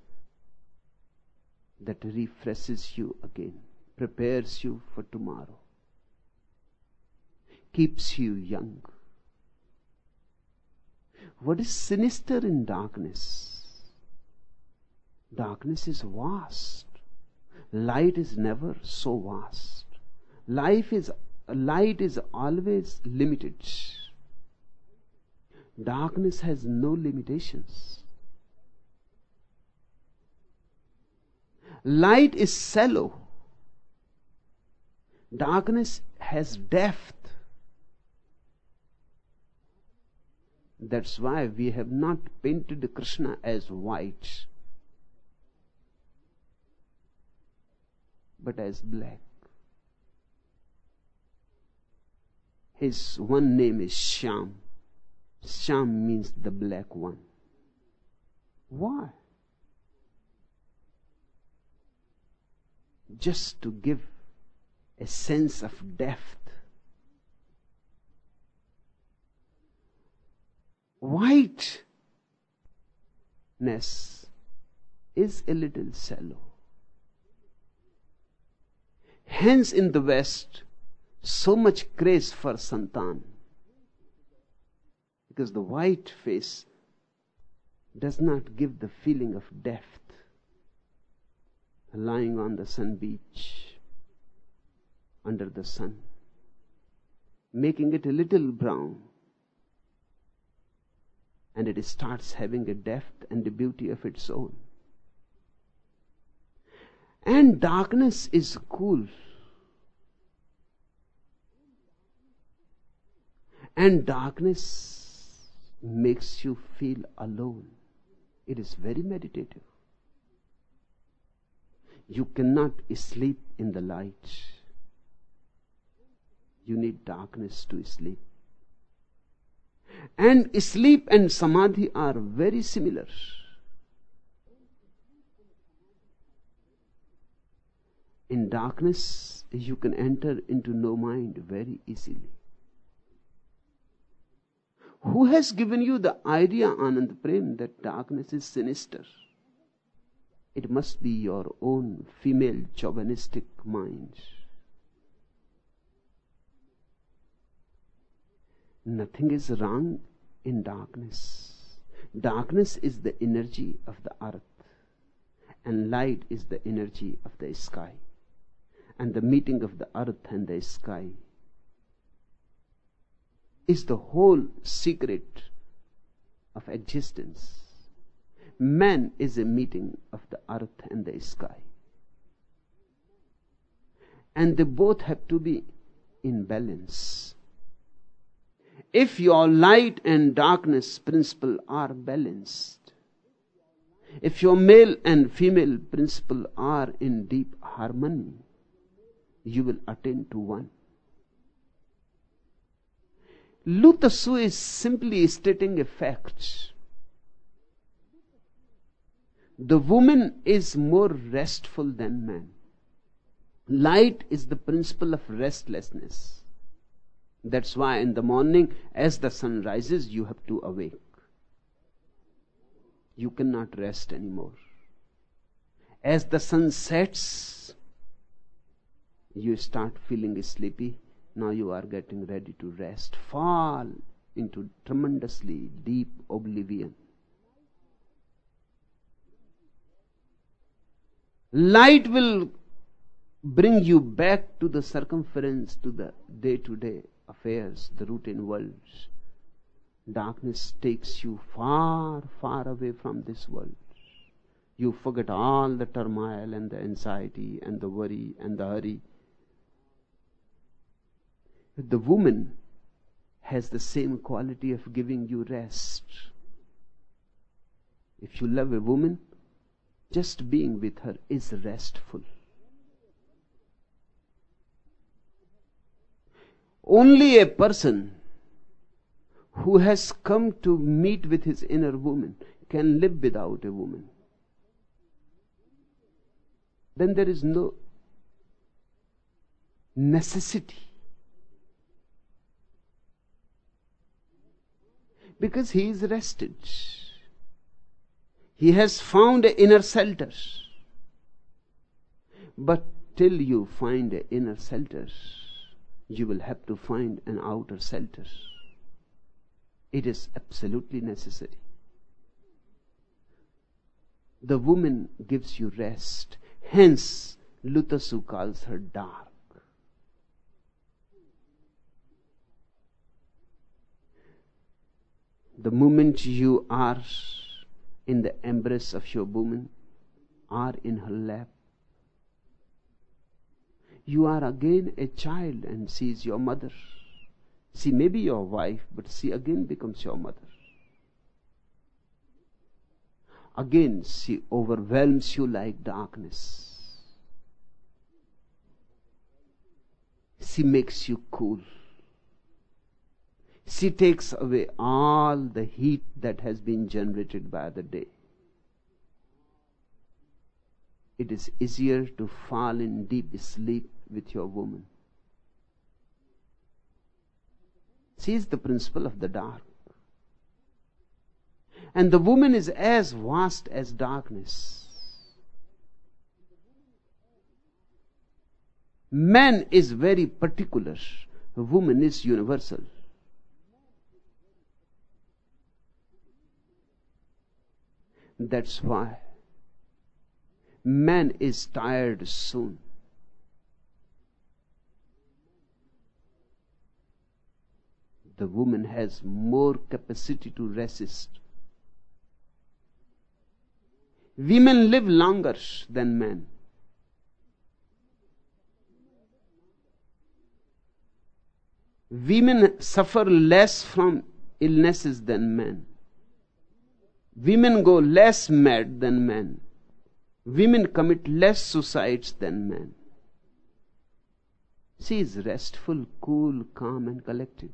that refreshes you again, prepares you for tomorrow, keeps you young. What is sinister in darkness? Darkness is vast. Light is never so vast. Life is, light is always limited. Darkness has no limitations. Light is shallow. Darkness has depth. That's why we have not painted Krishna as white, but as black. His one name is Shyam. Shyam means the black one. Why? Just to give a sense of depth. Whiteness is a little shallow. Hence in the West, so much craze for Santan. Because the white face does not give the feeling of depth. Lying on the sun beach, under the sun, making it a little brown, and it starts having a depth and a beauty of its own. And darkness is cool. And darkness makes you feel alone. It is very meditative. You cannot sleep in the light. You need darkness to sleep. And sleep and samadhi are very similar. In darkness, you can enter into no mind very easily. Who has given you the idea, Anand Prem, that darkness is sinister? It must be your own female chauvinistic mind. Nothing is wrong in darkness. Darkness is the energy of the earth, and light is the energy of the sky. And the meeting of the earth and the sky is the whole secret of existence. Man is a meeting of the earth and the sky. And they both have to be in balance. If your light and darkness principle are balanced, if your male and female principle are in deep harmony, you will attain to one. Lu Tzu is simply stating a fact. The woman is more restful than man. Light is the principle of restlessness. That's why in the morning, as the sun rises, you have to awake. You cannot rest anymore. As the sun sets, you start feeling sleepy. Now you are getting ready to rest. Fall into tremendously deep oblivion. Light will bring you back to the circumference, to the day-to-day affairs, the routine worlds. Darkness takes you far, far away from this world. You forget all the turmoil and the anxiety and the worry and the hurry. The woman has the same quality of giving you rest. If you love a woman, just being with her is restful. Only a person who has come to meet with his inner woman can live without a woman. Then there is no necessity, because he is rested. He has found an inner shelter. But till you find an inner shelter, you will have to find an outer shelter. It is absolutely necessary. The woman gives you rest. Hence, Lu Tzu calls her dark. The moment you are in the embrace of your woman, are in her lap, you are again a child and she is your mother. She may be your wife, but she again becomes your mother. Again, she overwhelms you like darkness. She makes you cool. She takes away all the heat that has been generated by the day. It is easier to fall in deep sleep with your woman. She is the principle of the dark. And the woman is as vast as darkness. Man is very particular. Woman is universal. That's why man is tired soon. The woman has more capacity to resist. Women live longer than men. Women suffer less from illnesses than men. Women go less mad than men. Women commit less suicides than men. She is restful, cool, calm, and collected.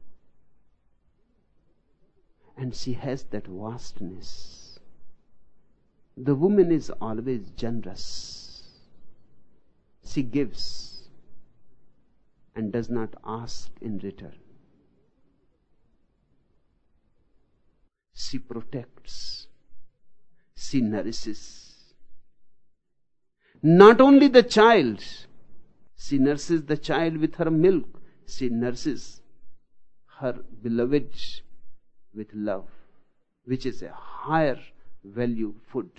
And she has that vastness. The woman is always generous. She gives and does not ask in return. She protects. She nourishes. Not only the child, she nurses the child with her milk. She nurses her beloved with love, which is a higher value food,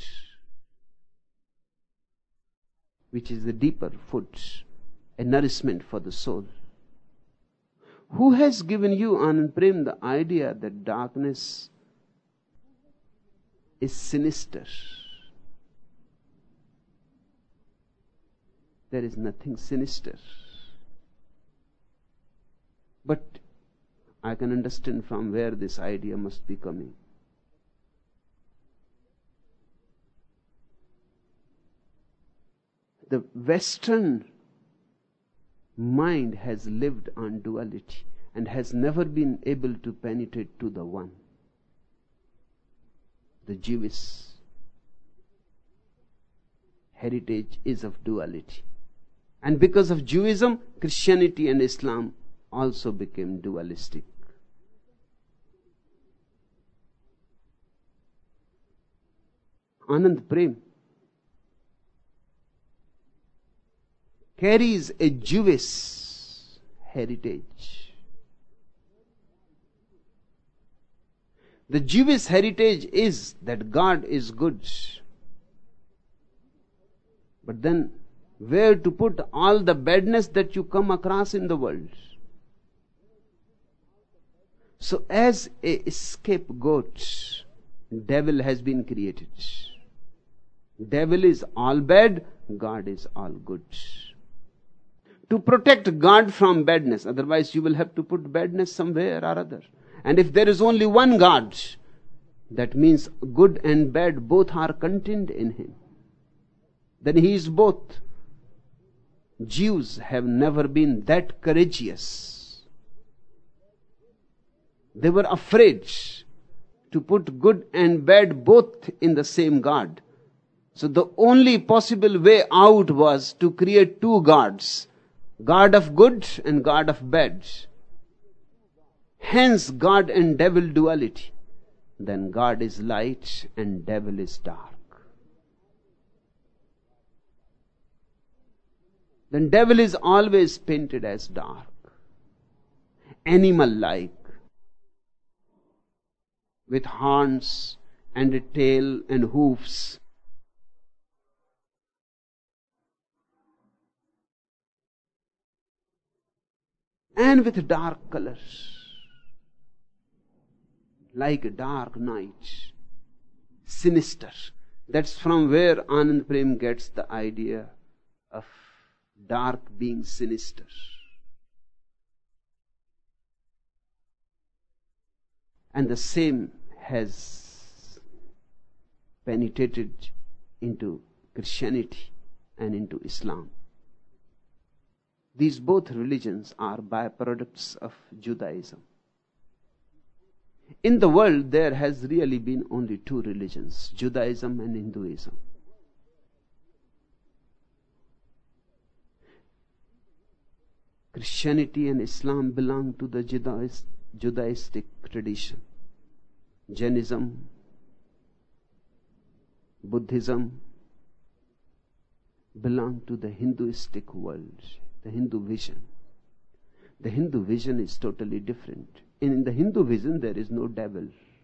which is the deeper food, a nourishment for the soul. Who has given you, Anand Prem, the idea that darkness is sinister? There is nothing sinister. But I can understand from where this idea must be coming. The Western mind has lived on duality and has never been able to penetrate to the one. The Jewish heritage is of duality. And because of Judaism, Christianity and Islam also became dualistic. Anand Prem carries a Jewish heritage. The Jewish heritage is that God is good. But then, where to put all the badness that you come across in the world? So as a scapegoat, devil has been created. Devil is all bad, God is all good. To protect God from badness, otherwise you will have to put badness somewhere or other. And if there is only one God, that means good and bad both are contained in him. Then he is both. Jews have never been that courageous They were afraid to put good and bad both in the same God. So the only possible way out was to create two gods, God of good and God of bad. Hence God and devil duality. Then God is light and devil is dark. Then devil is always painted as dark, animal-like, with horns and a tail and hoofs. And with dark colors, like a dark night, sinister. That's from where Anand Prem gets the idea of dark being sinister. And the same has penetrated into Christianity and into Islam. These both religions are byproducts of Judaism. In the world, there has really been only two religions, Judaism and Hinduism. Christianity and Islam belong to the Judaist, Judaistic tradition. Jainism, Buddhism belong to the Hinduistic world, the Hindu vision. The Hindu vision is totally different. In the Hindu vision, there is no devil.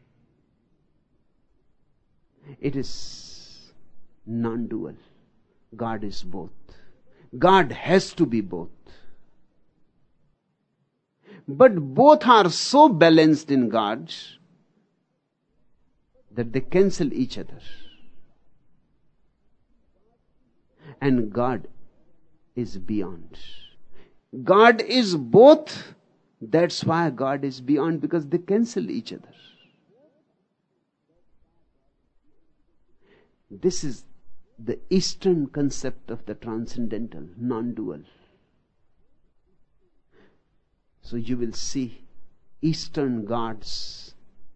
It is non-dual. God is both. God has to be both. But both are so balanced in God that they cancel each other. And God is beyond. God is both. That's why God is beyond, because they cancel each other. This is the Eastern concept of the transcendental, non-dual. So you will see Eastern gods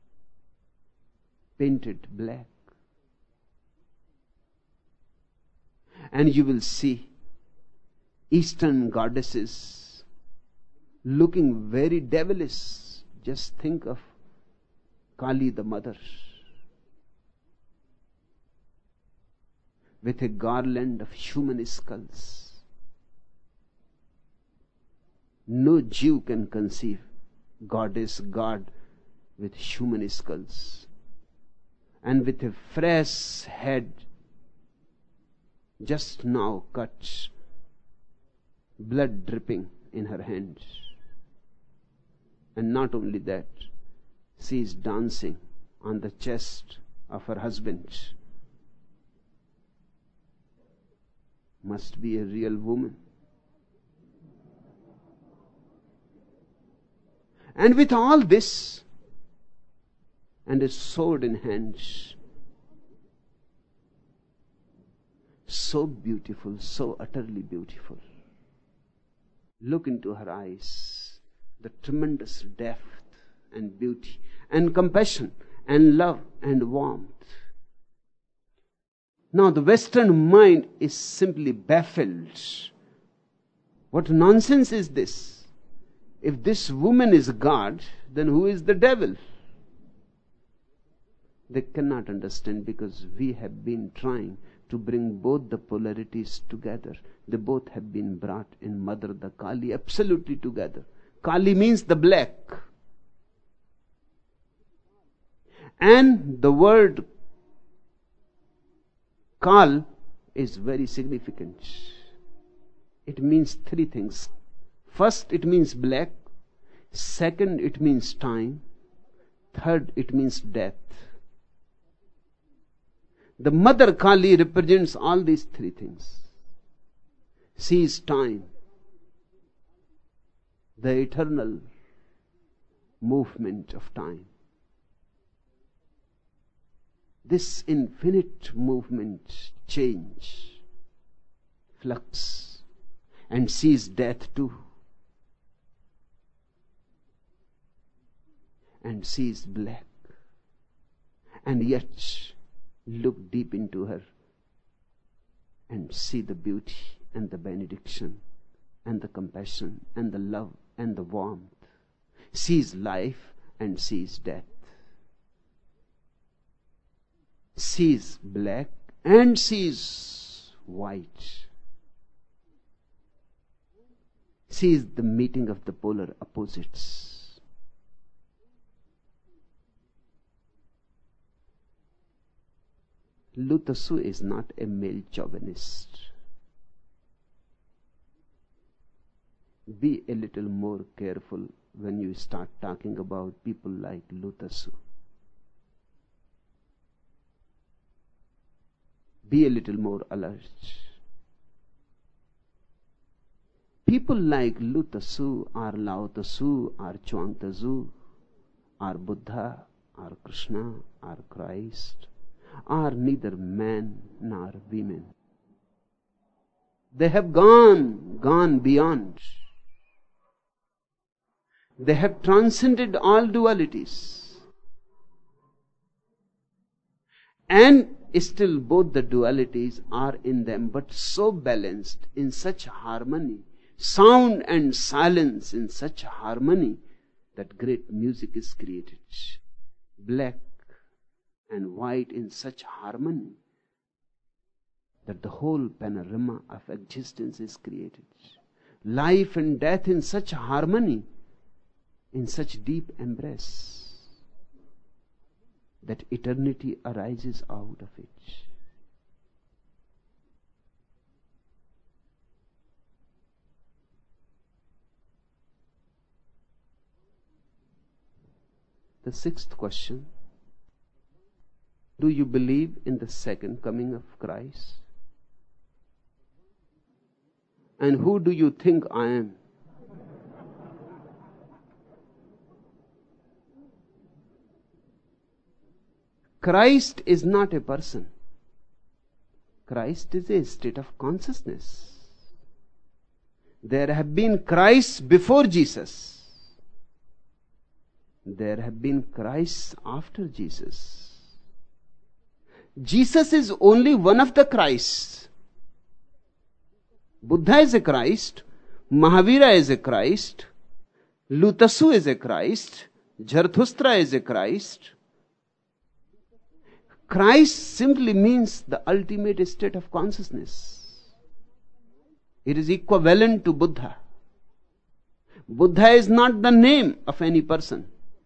painted black. And you will see Eastern goddesses looking very devilish. Just think of Kali the mother with a garland of human skulls. No Jew can conceive goddess God with human skulls and with a fresh head just now cut, blood dripping in her hands. And not only that, she is dancing on the chest of her husband. Must be a real woman. And with all this, and a sword in hands, so beautiful, so utterly beautiful. Look into her eyes, the tremendous depth and beauty and compassion and love and warmth. Now the Western mind is simply baffled. What nonsense is this? If this woman is God, then who is the devil? They cannot understand, because we have been trying to bring both the polarities together. They both have been brought in Mother the Kali absolutely together. Kali means the black. And the word Kal is very significant. It means three things. First, it means black. Second, it means time. Third, it means death. The Mother Kali represents all these three things. She is time, the eternal movement of time. This infinite movement, change, flux, and she is death too. and she is black. And yet, look deep into her and see the beauty and the benediction and the compassion and the love and the warmth. She is life and she is death. She is black and she is white. She is the meeting of the polar opposites. Lu Tzu is not a male chauvinist. Be a little more careful when you start talking about people like Lu Tzu. Be a little more alert. People like Lu Tzu or Lao Tzu or Chuang Tzu or Buddha or Krishna or Christ are neither men nor women. They have gone, gone beyond. They have transcended all dualities. And still both the dualities are in them, but so balanced, in such harmony, sound and silence in such harmony, that great music is created. Black and white in such harmony that the whole panorama of existence is created. Life and death in such harmony, in such deep embrace, that eternity arises out of it. The sixth question: do you believe in the second coming of Christ? And who do you think I am? Christ is not a person. Christ is a state of consciousness. There have been Christs before Jesus. There have been Christs after Jesus. Jesus is only one of the Christs. Buddha is a Christ. Mahavira is a Christ. Lu Tzu is a Christ. Zarathustra is a Christ. Christ simply means the ultimate state of consciousness. It is equivalent to Buddha. Buddha is not the name of any person.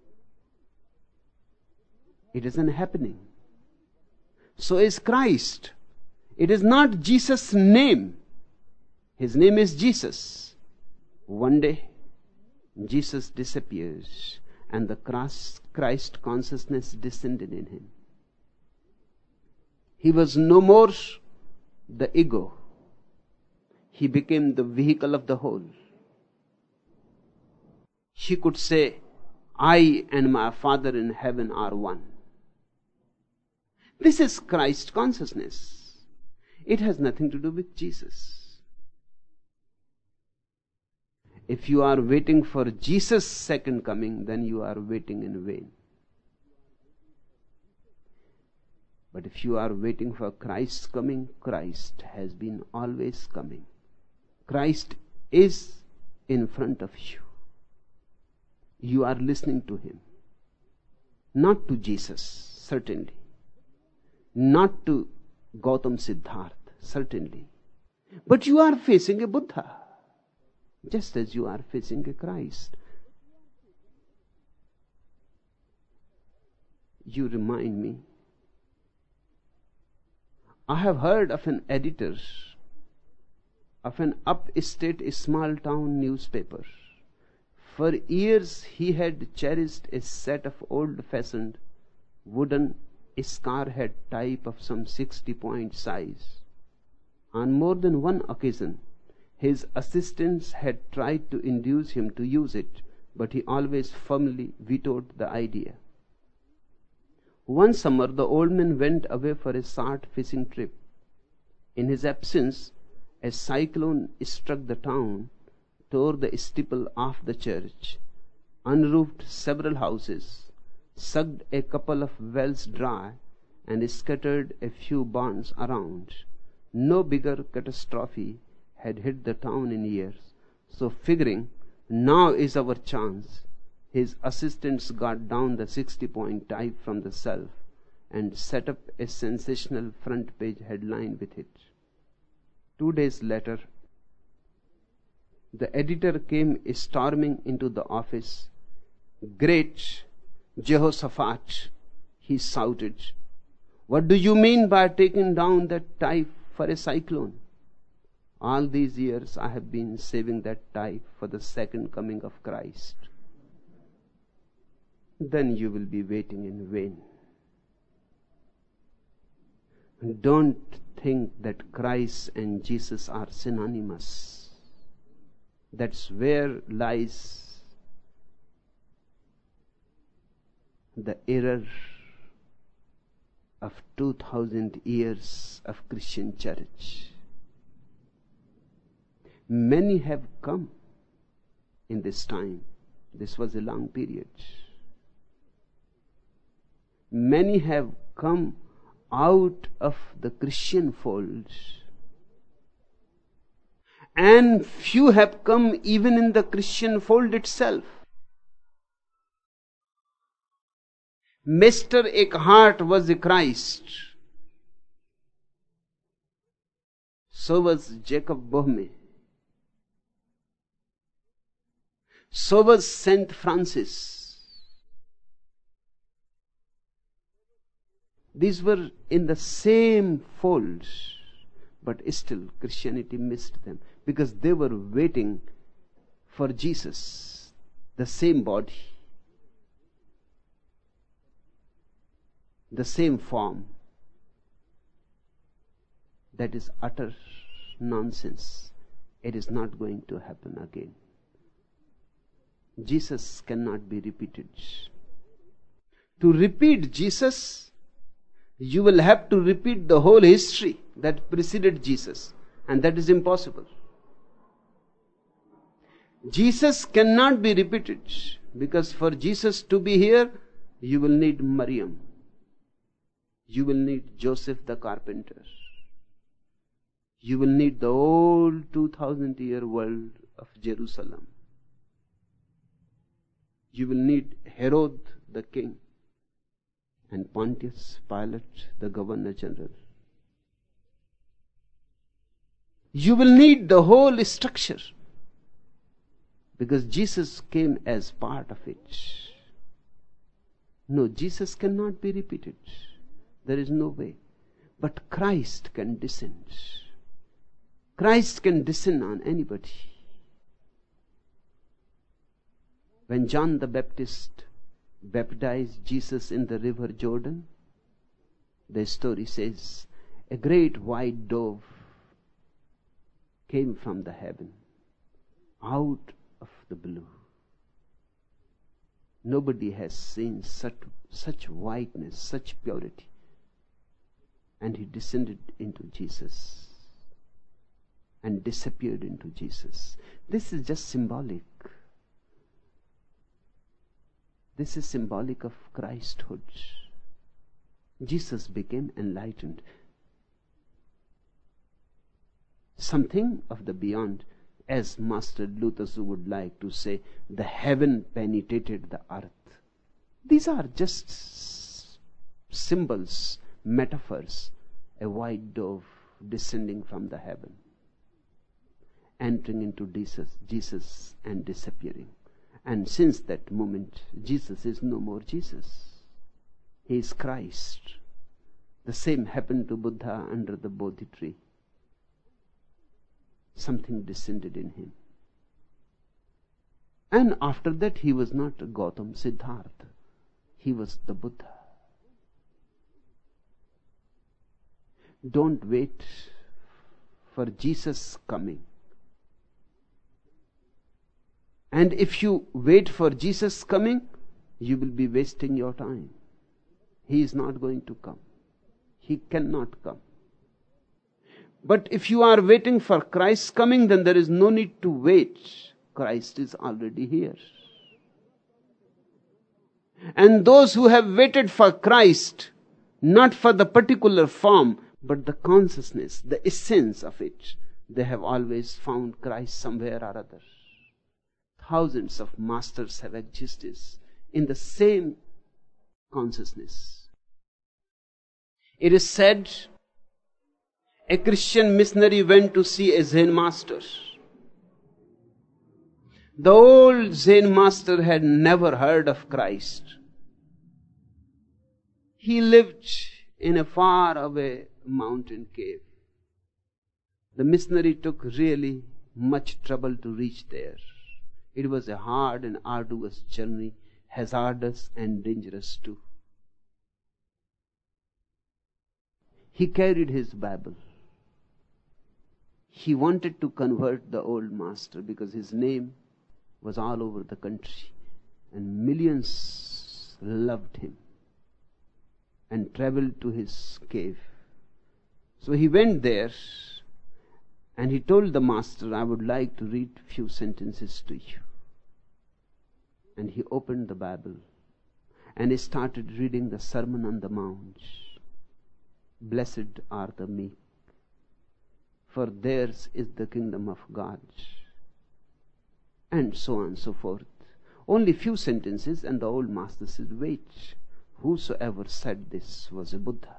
It is an happening. So is Christ. It is not Jesus' name. His name is Jesus. One day, Jesus disappears and the Christ consciousness descended in him. He was no more the ego. He became the vehicle of the whole. He could say, I and my Father in heaven are one. This is Christ consciousness. It has nothing to do with Jesus. If you are waiting for Jesus' second coming, then you are waiting in vain. But if you are waiting for Christ's coming, Christ has been always coming. Christ is in front of you. You are listening to him. Not to Jesus, certainly. Not to Gautam Siddhartha, certainly. But you are facing a Buddha, just as you are facing a Christ. You remind me, I have heard of an editor of an upstate small town newspaper. For years he had cherished a set of old-fashioned wooden scarhead type of some sixty point size. On more than one occasion, his assistants had tried to induce him to use it, but he always firmly vetoed the idea. One summer, the old man went away for a short fishing trip. In his absence, a cyclone struck the town, tore the steeple off the church, unroofed several houses, sucked a couple of wells dry, and scattered a few barns around. No bigger catastrophe had hit the town in years. So figuring, now is our chance, his assistants got down the sixty-point type from the shelf and set up a sensational front page headline with it. Two days later, the editor came storming into the office. "Great Jehoshaphat," he shouted. "What do you mean by taking down that type for a cyclone? All these years I have been saving that type for the second coming of Christ." "Then you will be waiting in vain. Don't think that Christ and Jesus are synonymous. That's where lies the error of two thousand years of Christian church. Many have come in this time. This was a long period. Many have come out of the Christian fold, and few have come even in the Christian fold itself. Mister Eckhart was a Christ. So was Jacob Boehme. So was Saint Francis. These were in the same fold, but still Christianity missed them because they were waiting for Jesus, the same body, the same form. That is utter nonsense. It is not going to happen again. Jesus cannot be repeated. To repeat Jesus, you will have to repeat the whole history that preceded Jesus, and that is impossible. Jesus cannot be repeated because for Jesus to be here, you will need Maryam. You will need Joseph the carpenter. You will need the old two thousand year world of Jerusalem. You will need Herod the king and Pontius Pilate the governor general. You will need the whole structure because Jesus came as part of it. No, Jesus cannot be repeated. There is no way. But Christ can descend. Christ can descend on anybody. When John the Baptist baptized Jesus in the river Jordan, the story says, a great white dove came from the heaven, out of the blue. Nobody has seen such, such whiteness, such purity. And he descended into Jesus and disappeared into Jesus. This is just symbolic. This is symbolic of Christhood. Jesus became enlightened. Something of the beyond, as Master Luther would like to say, the heaven penetrated the earth. These are just symbols, metaphors. A white dove descending from the heaven, entering into Jesus, Jesus and disappearing. And since that moment, Jesus is no more Jesus. He is Christ. The same happened to Buddha under the Bodhi tree. Something descended in him. And after that, he was not Gautam Siddhartha. He was the Buddha. Don't wait for Jesus coming. And if you wait for Jesus coming, you will be wasting your time. He is not going to come. He cannot come. But if you are waiting for Christ's coming, then there is no need to wait. Christ is already here. And those who have waited for Christ, not for the particular form, but the consciousness, the essence of it, they have always found Christ somewhere or other. Thousands of masters have existed in the same consciousness. It is said a Christian missionary went to see a Zen master. The old Zen master had never heard of Christ. He lived in a far away mountain cave. The missionary took really much trouble to reach there. It was a hard and arduous journey, hazardous and dangerous too. He carried his Bible. He wanted to convert the old master because his name was all over the country and millions loved him and traveled to his cave. So he went there and he told the master, I would like to read few sentences to you. And he opened the Bible and he started reading the Sermon on the Mount. Blessed are the meek, for theirs is the kingdom of God. And so on and so forth. Only few sentences, and the old master said, wait, whosoever said this was a Buddha.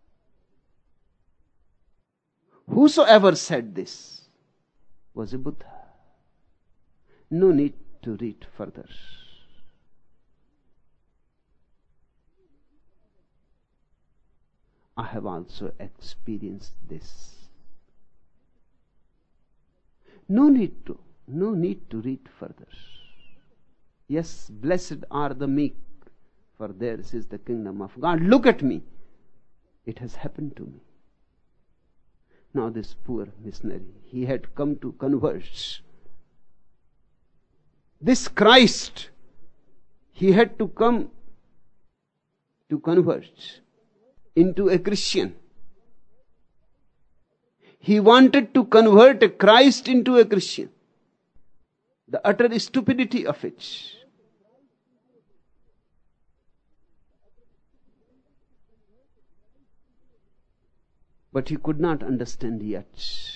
Whosoever said this was a Buddha. No need to read further. I have also experienced this. No need to, no need to read further. Yes, blessed are the meek, for theirs is the kingdom of God. Look at me. It has happened to me. Now this poor missionary, he had come to convert. This Christ, he had to come to convert into a Christian. He wanted to convert a Christ into a Christian. The utter stupidity of it. But he could not understand yet.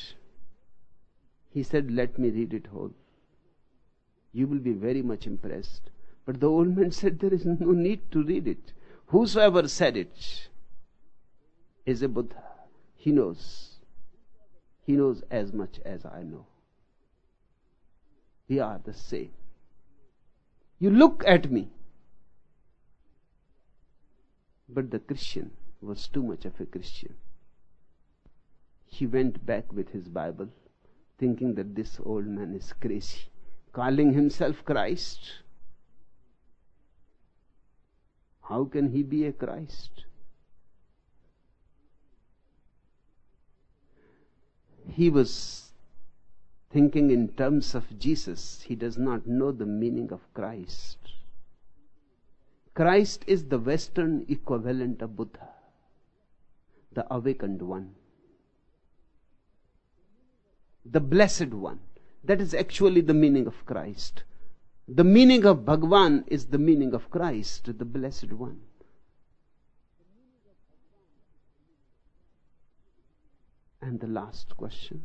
He said, let me read it whole. You will be very much impressed. But the old man said, there is no need to read it. Whosoever said it is a Buddha. He knows. He knows as much as I know. We are the same. You look at me. But the Christian was too much of a Christian. He went back with his Bible, thinking that this old man is crazy, calling himself Christ. How can he be a Christ? He was thinking in terms of Jesus. He does not know the meaning of Christ. Christ is the Western equivalent of Buddha, the awakened one, the blessed one. That is actually the meaning of Christ. The meaning of Bhagwan is the meaning of Christ, the blessed one. And the last question.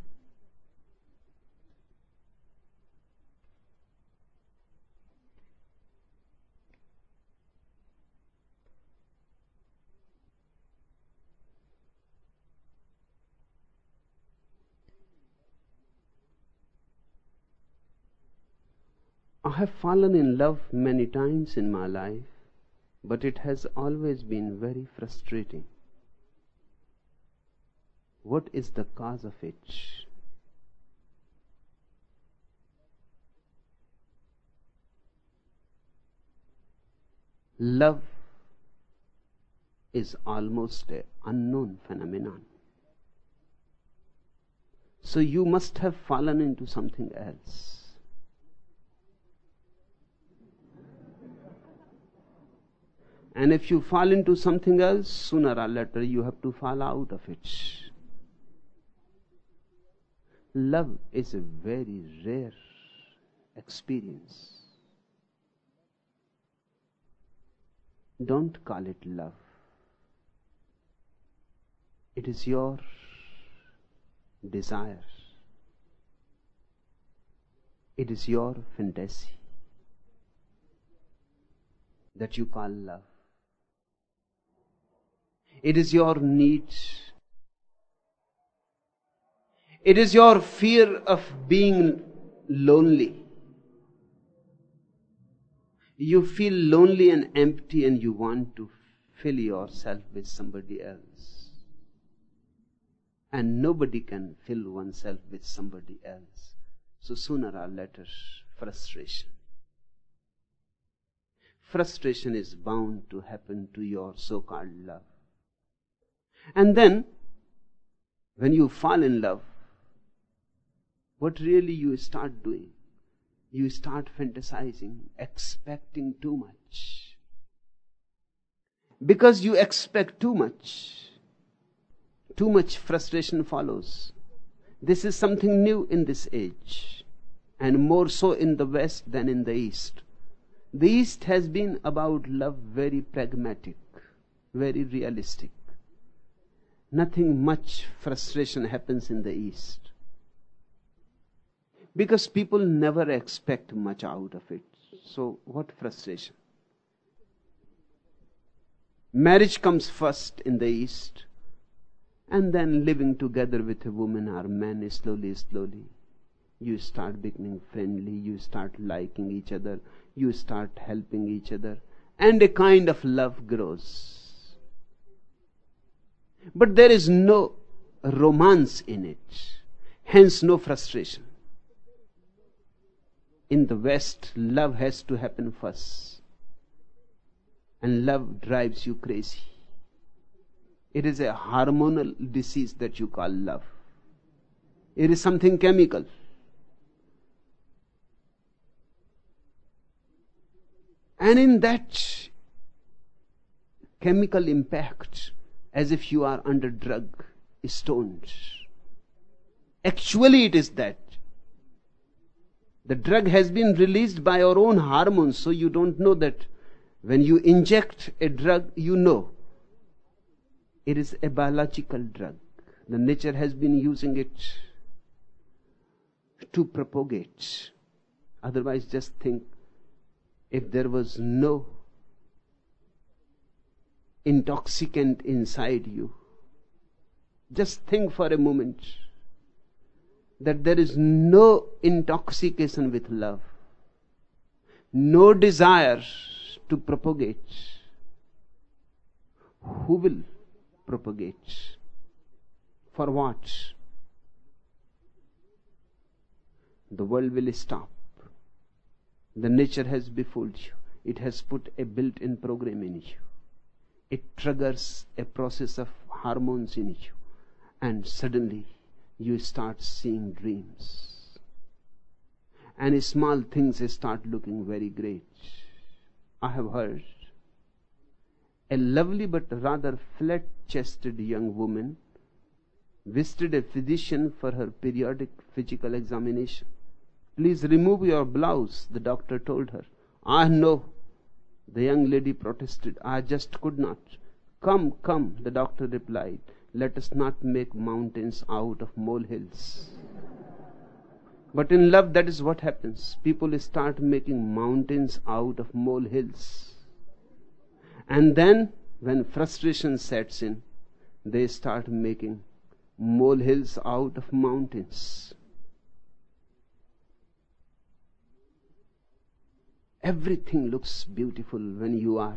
I have fallen in love many times in my life, but it has always been very frustrating. What is the cause of it? Love is almost an unknown phenomenon. So you must have fallen into something else. And if you fall into something else, sooner or later you have to fall out of it. Love is a very rare experience. Don't call it love. It is your desire. It is your fantasy that you call love. It is your need. It is your fear of being lonely. You feel lonely and empty and you want to fill yourself with somebody else. And nobody can fill oneself with somebody else. So sooner or later, frustration. Frustration is bound to happen to your so-called love. And then, when you fall in love, what really you start doing? You start fantasizing, expecting too much. Because you expect too much, too much frustration follows. This is something new in this age, and more so in the West than in the East. The East has been about love very pragmatic, very realistic. Nothing much frustration happens in the East. Because people never expect much out of it. So what frustration? Marriage comes first in the East, and then living together with a woman or man, slowly, slowly, you start becoming friendly, you start liking each other, you start helping each other, and a kind of love grows. But there is no romance in it, hence no frustration. In the West, love has to happen first. And love drives you crazy. It is a hormonal disease that you call love. It is something chemical. And in that chemical impact, as if you are under drug, stoned. Actually it is that. The drug has been released by our own hormones, so you don't know that when you inject a drug, you know. It is a biological drug. The nature has been using it to propagate. Otherwise, just think, if there was no intoxicant inside you, just think for a moment that there is no intoxication with love, no desire to propagate. Who will propagate? For what? The world will stop. The nature has befooled you. It has put a built-in program in you. It triggers a process of hormones in you, and suddenly you start seeing dreams, and small things start looking very great. I have heard a lovely but rather flat-chested young woman visited a physician for her periodic physical examination. Please remove your blouse, the doctor told her. Ah, no, the young lady protested. I just could not. Come, come, the doctor replied. Let us not make mountains out of molehills. But in love, that is what happens. People start making mountains out of molehills. And then, when frustration sets in, they start making molehills out of mountains. Everything looks beautiful when you are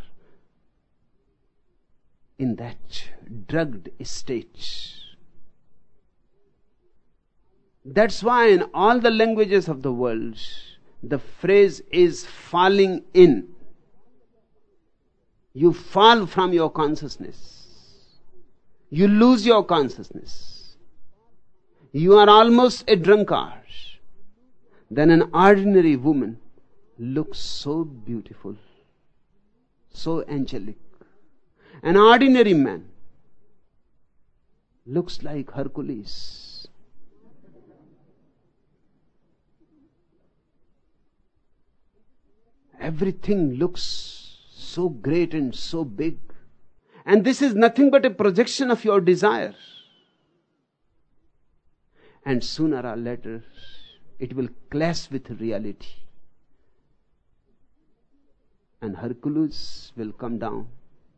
in that drugged state. That's why in all the languages of the world, the phrase is falling in. You fall from your consciousness. You lose your consciousness. You are almost a drunkard. Then an ordinary woman looks so beautiful, so angelic. An ordinary man looks like Hercules. Everything looks so great and so big. And this is nothing but a projection of your desire. And sooner or later, it will clash with reality. And Hercules will come down.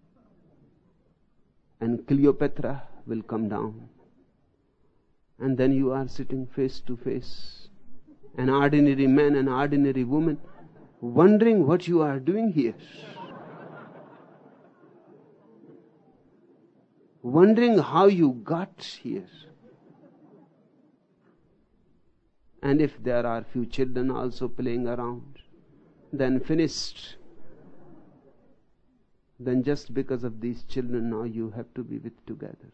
And Cleopatra will come down. And then you are sitting face to face. An ordinary man, an ordinary woman, wondering what you are doing here. Wondering how you got here. And if there are few children also playing around, then finished. Then just because of these children now you have to be with together.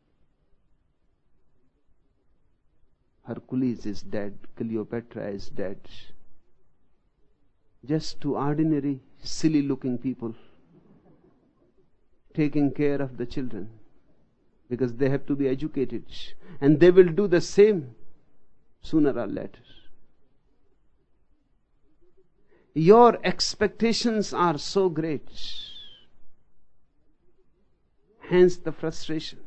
Hercules is dead, Cleopatra is dead. Just two ordinary, silly looking people taking care of the children. Because they have to be educated. And they will do the same sooner or later. Your expectations are so great. Hence the frustration.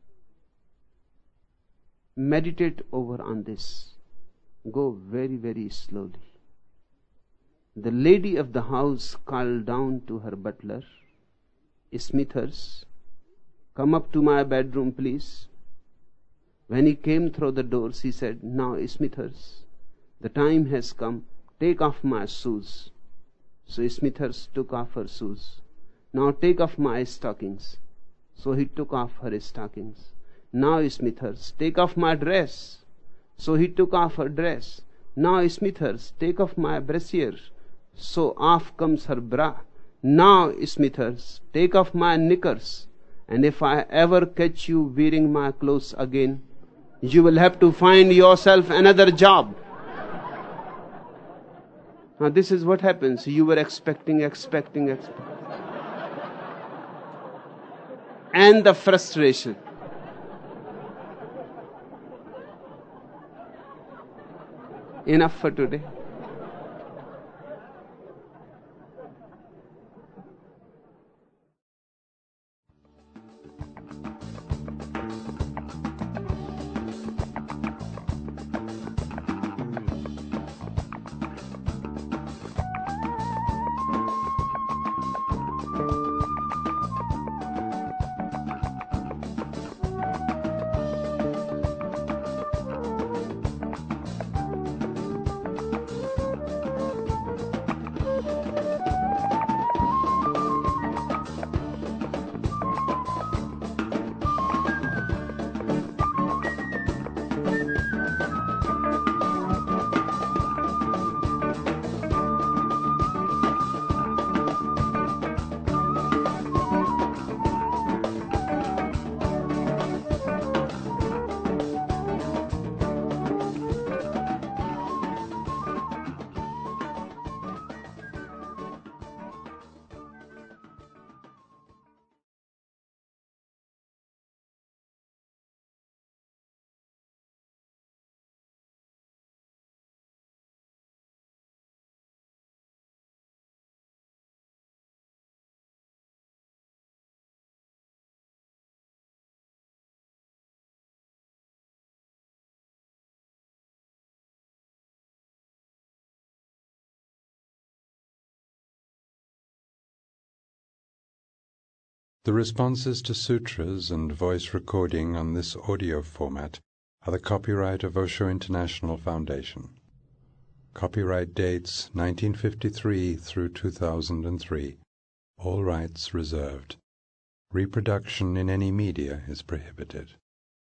Meditate over on this. Go very, very slowly. The lady of the house called down to her butler, Smithers, "Come up to my bedroom, please." When he came through the doors, he said, "Now, Smithers, the time has come. Take off my shoes." So Smithers took off her shoes. "Now take off my stockings." So he took off her stockings. "Now, Smithers, take off my dress." So he took off her dress. "Now, Smithers, take off my brassiere." So off comes her bra. "Now, Smithers, take off my knickers. And if I ever catch you wearing my clothes again, you will have to find yourself another job." Now this is what happens. You were expecting, expecting, expecting. And the frustration. Enough for today. The responses to sutras and voice recording on this audio format are the copyright of Osho International Foundation. Copyright dates nineteen fifty-three through two thousand three. All rights reserved. Reproduction in any media is prohibited.